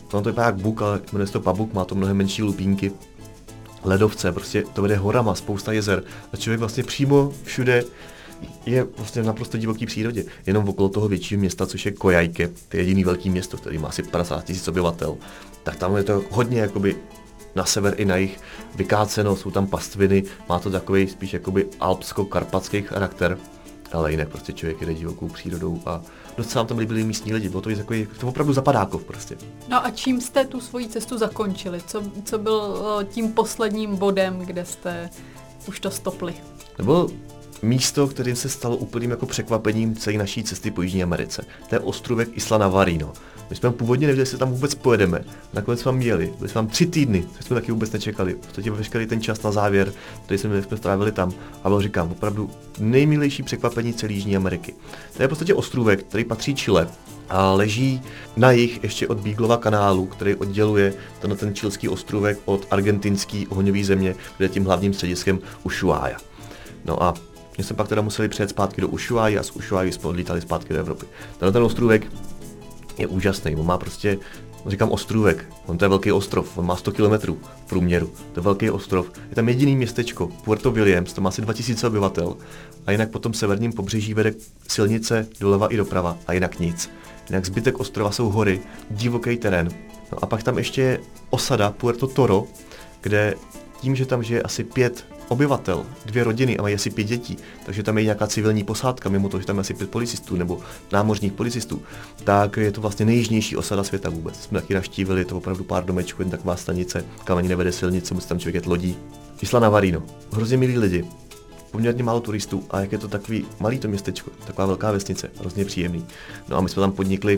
to to vypadá jak buk, ale jmenuje se to pabuk, má to mnohem menší lupínky, ledovce, prostě to vede horama, spousta jezer a člověk vlastně přímo všude je vlastně v naprosto divoký přírodě. Jenom okolo toho většího města, což je Coyhaique, to je jediný velký město, který má asi padesát tisíc obyvatel, tak tam je to hodně jakoby na sever i na jih vykáceno, jsou tam pastviny, má to takový spíš jakoby alpsko-karpatský charakter, ale jinak prostě člověk jede divokou přírodou a docela tam líbili místní lidi, bylo to víc takový, to opravdu zapadákov prostě. No a čím jste tu svoji cestu zakončili? Co, co bylo tím posledním bodem, kde jste už to stopli? To bylo místo, kterým se stalo úplným jako překvapením celé naší cesty po Jižní Americe. To je ostrůvek Isla Navarino. My jsme původně nevěděli, jestli tam vůbec pojedeme. Nakonec jsme tam jeli. Byli jsme tam tři týdny, což jsme taky vůbec nečekali. V podstatě veškerý ten čas na závěr, který jsme, jsme strávili tam. A bylo, říkám, opravdu nejmilejší překvapení celé Jižní Ameriky. To je v podstatě ostrůvek, který patří Chile a leží na jih ještě od Beaglova kanálu, který odděluje tenhle ten chilský ostrůvek od argentinský ohňový země, kde je tím hlavním střediskem Ushuaia. No a my jsme pak teda museli přijet zpátky do Ushuaia a z Ushuaia jsme odlítali zpátky do Evropy. Tenhle ten ostrůvek je úžasný, on má prostě, říkám ostrůvek, on to je velký ostrov, on má sto kilometrů v průměru, to je velký ostrov, je tam jediný městečko, Puerto Williams, to má asi dva tisíce obyvatel a jinak po tom severním pobřeží vede silnice doleva i doprava a jinak nic. Jinak zbytek ostrova jsou hory, divoký terén. No a pak tam ještě je osada Puerto Toro, kde tím, že tam žije asi pět obyvatel, dvě rodiny a mají asi pět dětí, takže tam je nějaká civilní posádka, mimo to, že tam je asi pět policistů nebo námořních policistů, tak je to vlastně nejjižnější osada světa vůbec. Jsme taky navštívili, je to opravdu pár domečků, jen taková stanice, kam ani nevede silnice, musí tam člověk jet lodí. Isla Navarino, hrozně milí lidi, poměrně málo turistů a jak je to takový malý to městečko, taková velká vesnice, hrozně příjemný. No a my jsme tam podnikli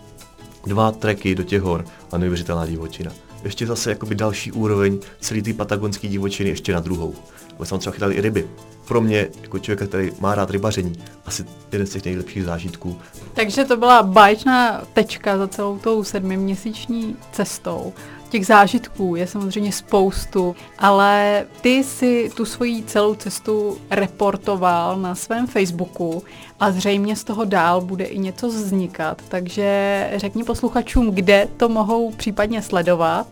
dva treky do těch hor a neuvěřitelná divočina. Ještě zase jakoby další úroveň celý té patagonské divočiny ještě na druhou. My jsme třeba chytali i ryby. Pro mě, jako člověka, který má rád rybaření, asi jeden z těch nejlepších zážitků. Takže to byla báječná tečka za celou tou sedmiměsíční cestou. Těch zážitků je samozřejmě spoustu, ale ty si tu svoji celou cestu reportoval na svém Facebooku a zřejmě z toho dál bude i něco vznikat. Takže řekni posluchačům, kde to mohou případně sledovat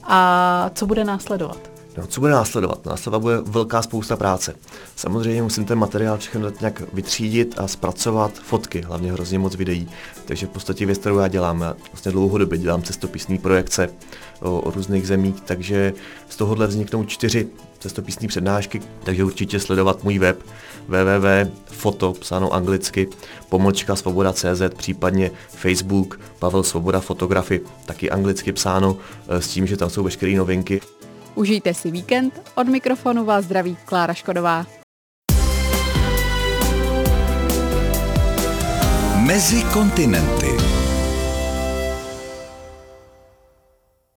a co bude následovat. No, co bude následovat? Následovat bude velká spousta práce. Samozřejmě musím ten materiál všechno nějak vytřídit a zpracovat fotky, hlavně hrozně moc videí. Takže v podstatě věc, kterou já dělám, já vlastně dlouhodobě dělám cestopisní projekce o, o různých zemích, takže z tohohle vzniknou čtyři cestopisní přednášky, takže určitě sledovat můj web w w w tečka foto, psáno anglicky, pomlčka svoboda tečka c z, případně Facebook Pavel Svoboda Fotografy, taky anglicky psáno, s tím, že tam jsou veškeré novinky. Užijte si víkend, od mikrofonu vás zdraví Klára Škodová. Mezi kontinenty.